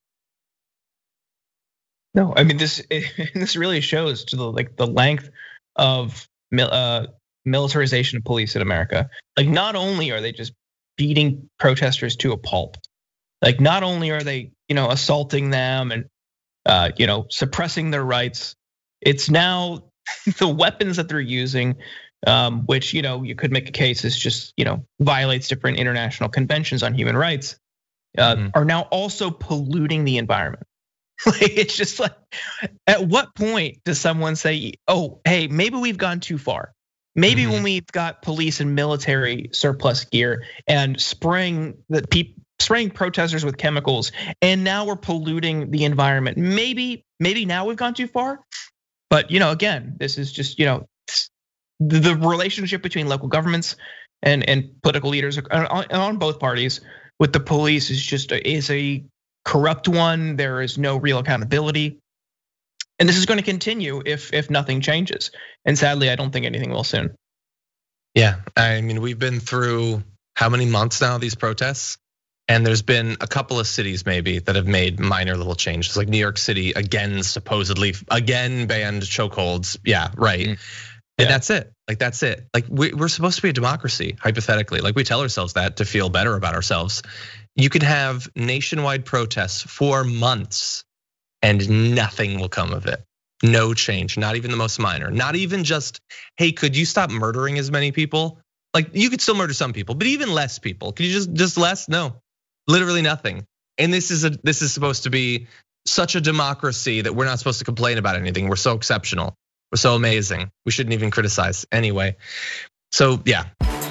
No, I mean this this really shows to the like the length of militarization of police in America. Like not only are they just beating protesters to a pulp, like not only are they, you know, assaulting them and you know, suppressing their rights. It's now the weapons that they're using, which, you know, you could make a case is just, you know, violates different international conventions on human rights, mm-hmm. are now also polluting the environment. It's just like, at what point does someone say, oh, hey, maybe we've gone too far? Maybe mm-hmm. when we've got police and military surplus gear and spraying the people, spraying protesters with chemicals, and now we're polluting the environment. Maybe, maybe now we've gone too far. But you know, again, this is just you know the relationship between local governments and and political leaders on both parties with the police is just a, is a corrupt one. There is no real accountability, and this is going to continue if if nothing changes. And sadly, I don't think anything will soon. Yeah, I mean, we've been through how many months now of these protests? And there's been a couple of cities maybe that have made minor little changes, like New York City again, supposedly again banned chokeholds. Yeah, right. And yeah. that's it. Like that's it. Like we're supposed to be a democracy, hypothetically. Like we tell ourselves that to feel better about ourselves. You can have nationwide protests for months, and nothing will come of it. No change, not even the most minor. Not even just, hey, could you stop murdering as many people? Like you could still murder some people, but even less people. Could you just just less? No. Literally nothing. And this is a this is supposed to be such a democracy that we're not supposed to complain about anything. We're so exceptional. We're so amazing. We shouldn't even criticize anyway. So yeah.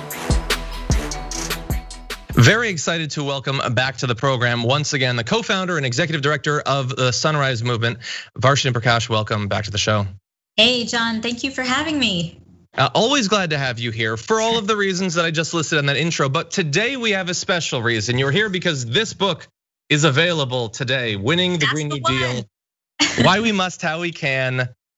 Very excited to welcome back to the program once again the co-founder and executive director of the Sunrise Movement, Varshini Prakash. Welcome back to the show. Hey, John. Thank you for having me. Uh, always glad to have you here for all of the reasons that I just listed in that intro. But today we have a special reason. You're here because this book is available today, Winning the That's Green the New Deal. Why we must, how we can.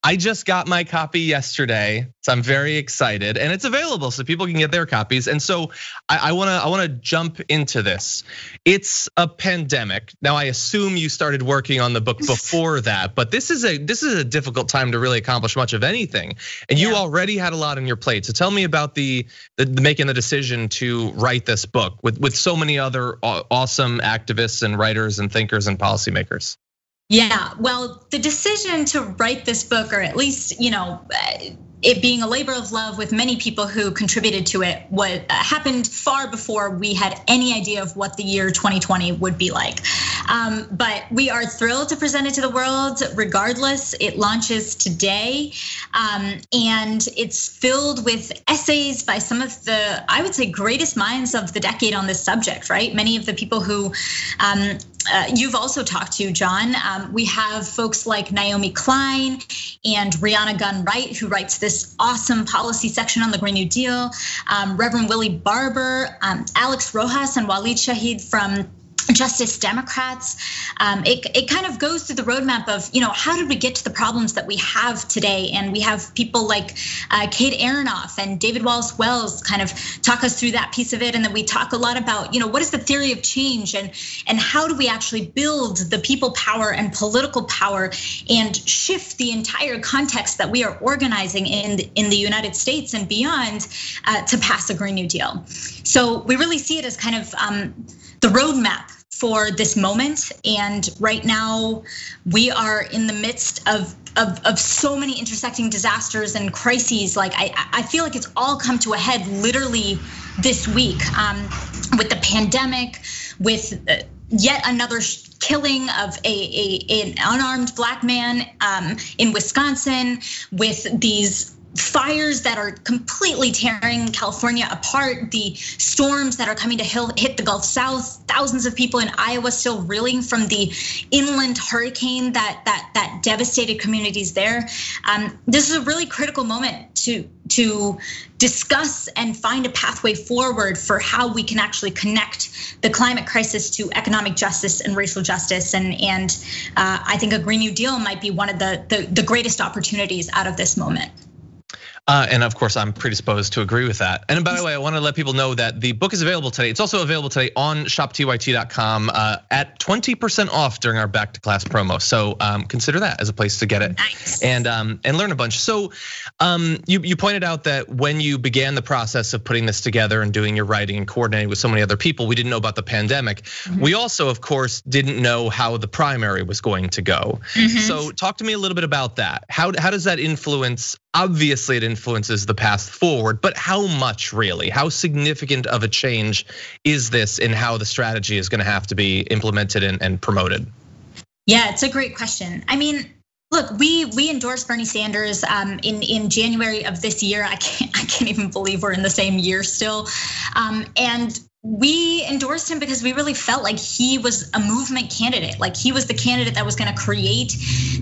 I just got my copy yesterday, so I'm very excited, and it's available so people can get their copies. And so I wanna I wanna jump into this. It's a pandemic. Now I assume you started working on the book before that, but this is a this is a difficult time to really accomplish much of anything. And you yeah. already had a lot on your plate. So tell me about the, the making the decision to write this book with with so many other awesome activists and writers and thinkers and policymakers. Yeah, well, the decision to write this book, or at least, you know, it being a labor of love with many people who contributed to it, what happened far before we had any idea of what the year twenty twenty would be like. Um, but we are thrilled to present it to the world regardless. It launches today, um, and it's filled with essays by some of the, I would say, greatest minds of the decade on this subject, right? Many of the people who um, uh, you've also talked to, John. Um, we have folks like Naomi Klein and Rihanna Gunn Wright, who writes this awesome policy section on the Green New Deal, um, Reverend Willie Barber, um, Alex Rojas, and Waleed Shahid from Justice Democrats. Um, it, it kind of goes through the roadmap of, you know, how did we get to the problems that we have today? And we have people like uh, Kate Aronoff and David Wallace Wells kind of talk us through that piece of it. And then we talk a lot about, you know, what is the theory of change, and, and how do we actually build the people power and political power and shift the entire context that we are organizing in, in the United States and beyond uh, to pass a Green New Deal. So we really see it as kind of um, the roadmap for this moment. And right now we are in the midst of, of, of so many intersecting disasters and crises. Like I, I feel like it's all come to a head literally this week, um, with the pandemic, with yet another killing of a, a an unarmed black man um, in Wisconsin, with these fires that are completely tearing California apart, the storms that are coming to hit the Gulf South, thousands of people in Iowa still reeling from the inland hurricane that that that devastated communities there. Um, this is a really critical moment to to discuss and find a pathway forward for how we can actually connect the climate crisis to economic justice and racial justice. And and uh, I think a Green New Deal might be one of the, the the greatest opportunities out of this moment. Uh, and of course, I'm predisposed to agree with that. And by the way, I want to let people know that the book is available today. It's also available today on shop T Y T dot com uh, at twenty percent off during our back to class promo. So um, consider that as a place to get it. Nice. and um, and learn a bunch. So um, you you pointed out that when you began the process of putting this together and doing your writing and coordinating with so many other people, we didn't know about the pandemic. Mm-hmm. We also, of course, didn't know how the primary was going to go. Mm-hmm. So talk to me a little bit about that. How how does that influence? Obviously, it influences the path forward, but how much really? How significant of a change is this in how the strategy is going to have to be implemented and, and promoted? Yeah, it's a great question. I mean, look, we we endorsed Bernie Sanders um, in in January of this year. I can't I can't even believe we're in the same year still, um, and. We endorsed him because we really felt like he was a movement candidate. Like he was the candidate that was going to create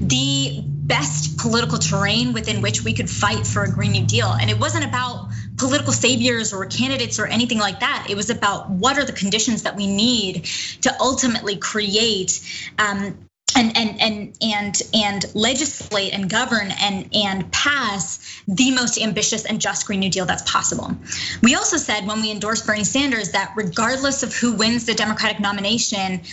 the best political terrain within which we could fight for a Green New Deal. And it wasn't about political saviors or candidates or anything like that. It was about what are the conditions that we need to ultimately create um, and and and and and legislate and govern and and pass the most ambitious and just Green New Deal that's possible. We also said when we endorsed Bernie Sanders that regardless of who wins the Democratic nomination,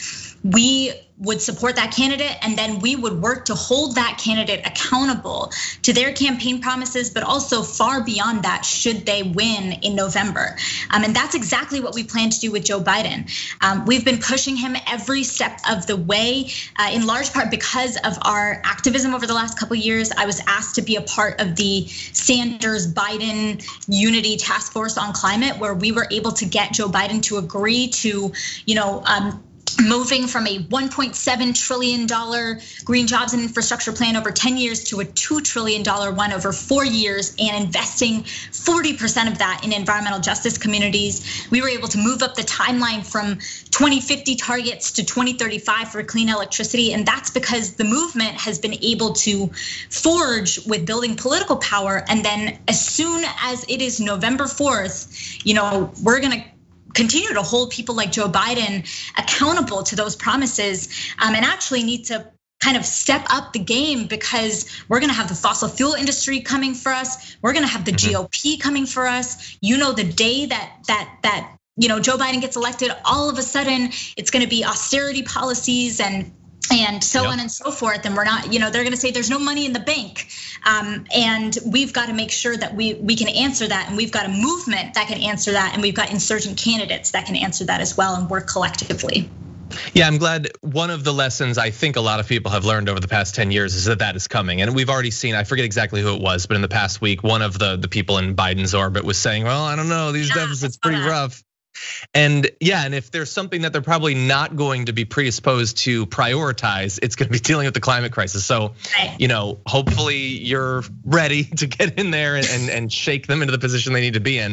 we would support that candidate, and then we would work to hold that candidate accountable to their campaign promises, but also far beyond that should they win in November. Um, and that's exactly what we plan to do with Joe Biden. Um, we've been pushing him every step of the way, uh, in large part because of our activism over the last couple of years. I was asked to be a part of the Sanders-Biden Unity Task Force on Climate, where we were able to get Joe Biden to agree to, you know, um, moving from a one point seven trillion dollar green jobs and infrastructure plan over ten years to a two trillion dollar one over four years and investing forty percent of that in environmental justice communities. We were able to move up the timeline from twenty fifty targets to twenty thirty-five for clean electricity. And that's because the movement has been able to forge with building political power. And then as soon as it is November fourth, you know, we're gonna continue to hold people like Joe Biden accountable to those promises, um, and actually need to kind of step up the game, because we're gonna have the fossil fuel industry coming for us. We're gonna have the mm-hmm. G O P coming for us. You know, the day that that that you know Joe Biden gets elected, all of a sudden it's gonna be austerity policies and and so yep. on and so forth. And we're not, you know, they're gonna say there's no money in the bank. Um, and we've got to make sure that we we can answer that, and we've got a movement that can answer that, and we've got insurgent candidates that can answer that as well, and work collectively. Yeah, I'm glad one of the lessons I think a lot of people have learned over the past ten years is that that is coming. And we've already seen, I forget exactly who it was, but in the past week, one of the, the people in Biden's orbit was saying, well, I don't know, these yeah, deficits pretty rough. And yeah, and if there's something that they're probably not going to be predisposed to prioritize, it's going to be dealing with the climate crisis. So, you know, hopefully you're ready to get in there and, and shake them into the position they need to be in.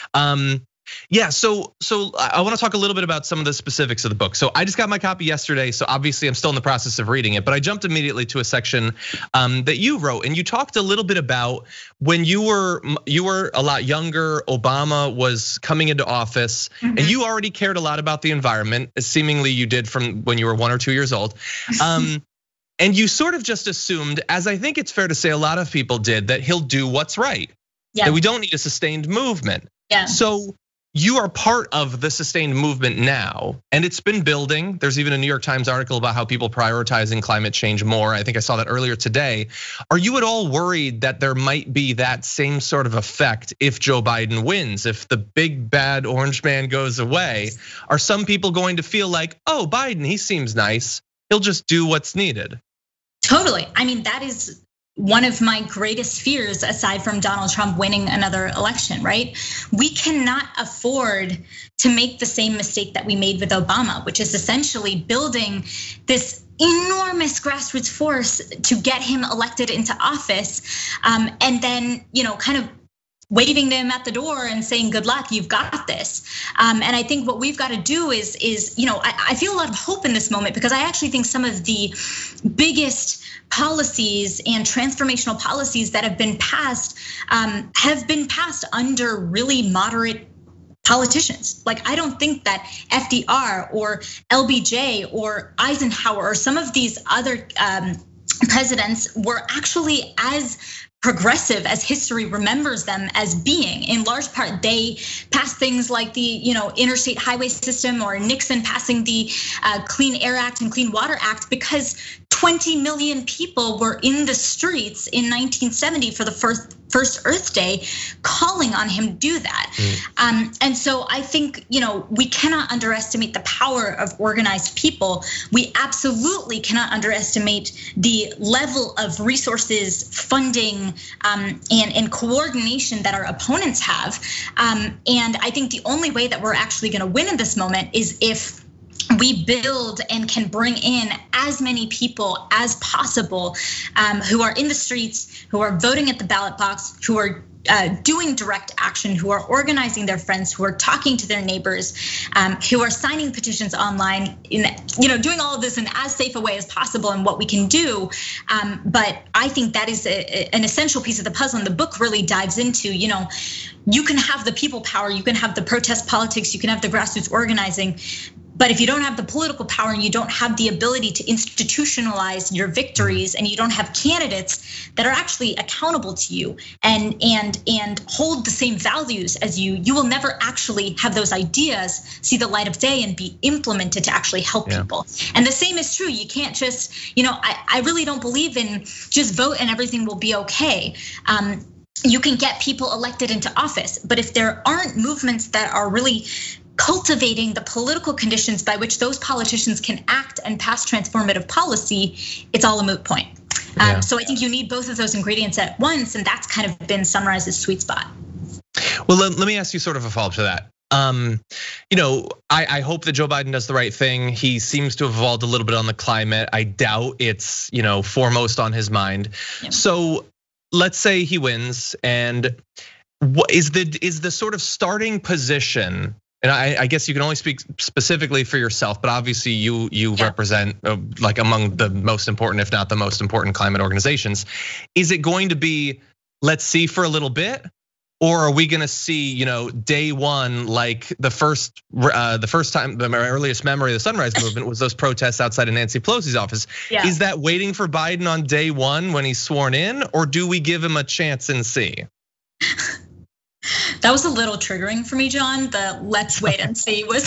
Um, Yeah, so so I want to talk a little bit about some of the specifics of the book. So I just got my copy yesterday, so obviously I'm still in the process of reading it, but I jumped immediately to a section that you wrote, and you talked a little bit about when you were you were a lot younger, Obama was coming into office, mm-hmm. and you already cared a lot about the environment, seemingly you did from when you were one or two years old. Um, and you sort of just assumed, as I think it's fair to say a lot of people did, that he'll do what's right, yeah. that we don't need a sustained movement. Yeah. So you are part of the sustained movement now, and it's been building. There's even a New York Times article about how people prioritizing climate change more. I think I saw that earlier today. Are you at all worried that there might be that same sort of effect if Joe Biden wins, if the big bad orange man goes away? Are some people going to feel like, oh, Biden, he seems nice, he'll just do what's needed? Totally. I mean, that is one of my greatest fears, aside from Donald Trump winning another election, right? We cannot afford to make the same mistake that we made with Obama, which is essentially building this enormous grassroots force to get him elected into office, um, and then, you know, kind of waving them at the door and saying, good luck, you've got this. Um, and I think what we've got to do is, is you know, I, I feel a lot of hope in this moment, because I actually think some of the biggest policies and transformational policies that have been passed um, have been passed under really moderate politicians. Like, I don't think that F D R or L B J or Eisenhower or some of these other um, presidents were actually as progressive as history remembers them as being. In large part, they passed things like the, you know, interstate highway system, or Nixon passing the Clean Air Act and Clean Water Act, because twenty million people were in the streets in nineteen seventy for the first first Earth Day, calling on him to do that. Mm. Um, and so I think, you know, we cannot underestimate the power of organized people. We absolutely cannot underestimate the level of resources, funding, um, and, and coordination that our opponents have. Um, and I think the only way that we're actually gonna win in this moment is if we build and can bring in as many people as possible um, who are in the streets, who are voting at the ballot box, who are uh, doing direct action, who are organizing their friends, who are talking to their neighbors, um, who are signing petitions online, in, you know, doing all of this in as safe a way as possible and what we can do. Um, but I think that is a, an essential piece of the puzzle, and the book really dives into, you know, you can have the people power, you can have the protest politics, you can have the grassroots organizing, but if you don't have the political power and you don't have the ability to institutionalize your victories, and you don't have candidates that are actually accountable to you and and and hold the same values as you, you will never actually have those ideas see the light of day and be implemented to actually help yeah. people. And the same is true. You can't just, you know, I, I really don't believe in just vote and everything will be okay. Um, you can get people elected into office, but if there aren't movements that are really cultivating the political conditions by which those politicians can act and pass transformative policy, it's all a moot point. Yeah. Um, so I think you need both of those ingredients at once, and that's kind of been Sunrise's sweet spot. Well, let, let me ask you sort of a follow-up to that. Um, you know, I, I hope that Joe Biden does the right thing. He seems to have evolved a little bit on the climate. I doubt it's, you know, foremost on his mind. Yeah. So let's say he wins, and what is the is the sort of starting position? And I, I guess you can only speak specifically for yourself, but obviously you you yeah. represent like among the most important, if not the most important, climate organizations. Is it going to be, let's see for a little bit? Or are we gonna see, you know, day one, like the first uh, the first time, the earliest memory of the Sunrise Movement was those protests outside of Nancy Pelosi's office. Yeah. Is that waiting for Biden on day one when he's sworn in, or do we give him a chance and see? That was a little triggering for me, John. The let's wait and see was,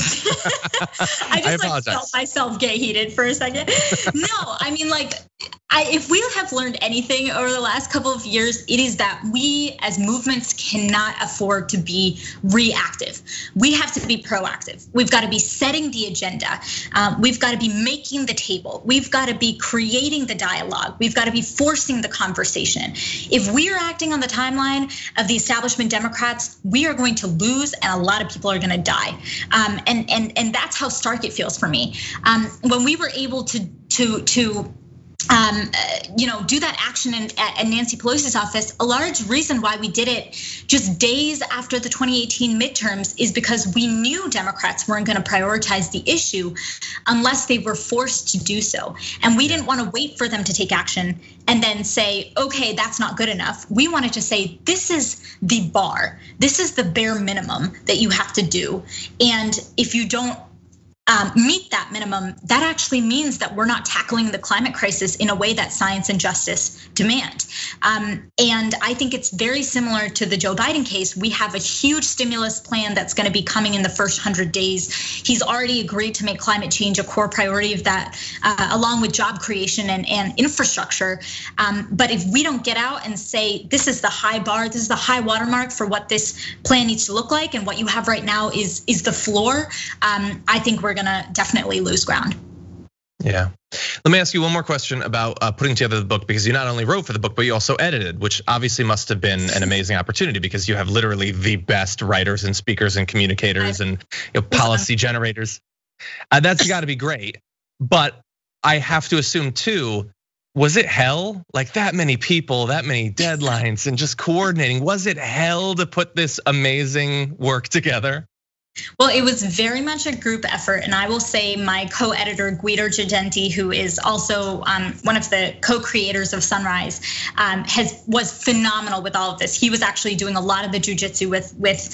I just I like felt myself get heated for a second. No, I mean like, I, if we have learned anything over the last couple of years, it is that we as movements cannot afford to be reactive. We have to be proactive. We've got to be setting the agenda. Um, we've got to be making the table. We've got to be creating the dialogue. We've got to be forcing the conversation. If we are acting on the timeline of the establishment Democrats, we are going to lose, and a lot of people are going to die. Um, and and and that's how stark it feels for me. Um, when we were able to to to. Um, you know, do that action in, at Nancy Pelosi's office. A large reason why we did it just days after the twenty eighteen midterms is because we knew Democrats weren't going to prioritize the issue unless they were forced to do so. And we didn't want to wait for them to take action and then say, okay, that's not good enough. We wanted to say, this is the bar. This is the bare minimum that you have to do. And if you don't Um, meet that minimum, that actually means that we're not tackling the climate crisis in a way that science and justice demand. Um, and I think it's very similar to the Joe Biden case. We have a huge stimulus plan that's going to be coming in the first hundred days. He's already agreed to make climate change a core priority of that, uh, along with job creation and, and infrastructure. Um, but if we don't get out and say, this is the high bar, this is the high watermark for what this plan needs to look like, and what you have right now is, is the floor, um, I think we're gonna definitely lose ground. Yeah. Let me ask you one more question about putting together the book, because you not only wrote for the book, but you also edited, which obviously must have been an amazing opportunity because you have literally the best writers and speakers and communicators and you know, policy generators. Uh, that's got to be great. But I have to assume too, was it hell? Like that many people, that many deadlines, and just coordinating, was it hell to put this amazing work together? Well, it was very much a group effort, and I will say my co-editor Guido Girgenti, who is also one of the co-creators of Sunrise, has was phenomenal with all of this. He was actually doing a lot of the jujitsu with with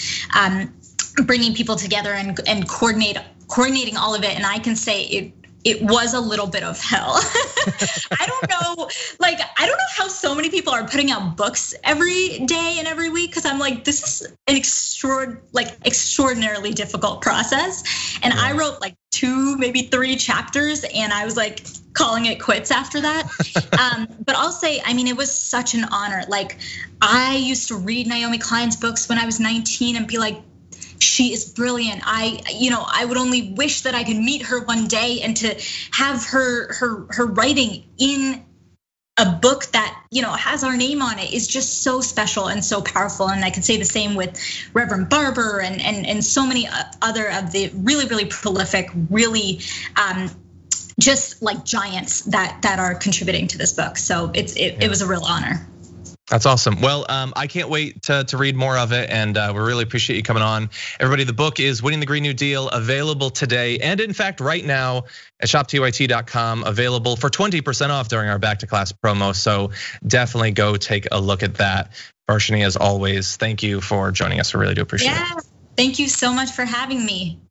bringing people together and and coordinate coordinating all of it. And I can say it. It was a little bit of hell. I don't know, like, I don't know how so many people are putting out books every day and every week, because I'm like, this is an extraordinary, like extraordinarily difficult process. And I wrote like two, maybe three chapters, and I was like calling it quits after that. Um, but I'll say, I mean, it was such an honor. Like, I used to read Naomi Klein's books when I was nineteen and be like, she is brilliant. I, you know, I would only wish that I could meet her one day, and to have her her her writing in a book that, you know, has our name on it is just so special and so powerful. And I can say the same with Reverend Barber and and and so many other of the really really prolific, really um, just like giants that that are contributing to this book. So it's it, yeah. it was a real honor. That's awesome. Well, um, I can't wait to, to read more of it, and uh, we really appreciate you coming on. Everybody, the book is Winning the Green New Deal, available today, and in fact, right now at shop T Y T dot com, available for twenty percent off during our Back to Class promo. So definitely go take a look at that. Varshini, as always, thank you for joining us. We really do appreciate yeah, it. Thank you so much for having me.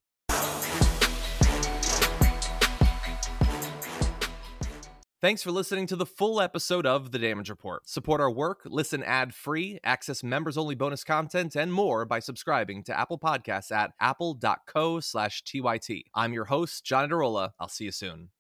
Thanks for listening to the full episode of The Damage Report. Support our work, listen ad-free, access members-only bonus content, and more by subscribing to Apple Podcasts at apple dot co slash T Y T. I'm your host, John Adarola. I'll see you soon.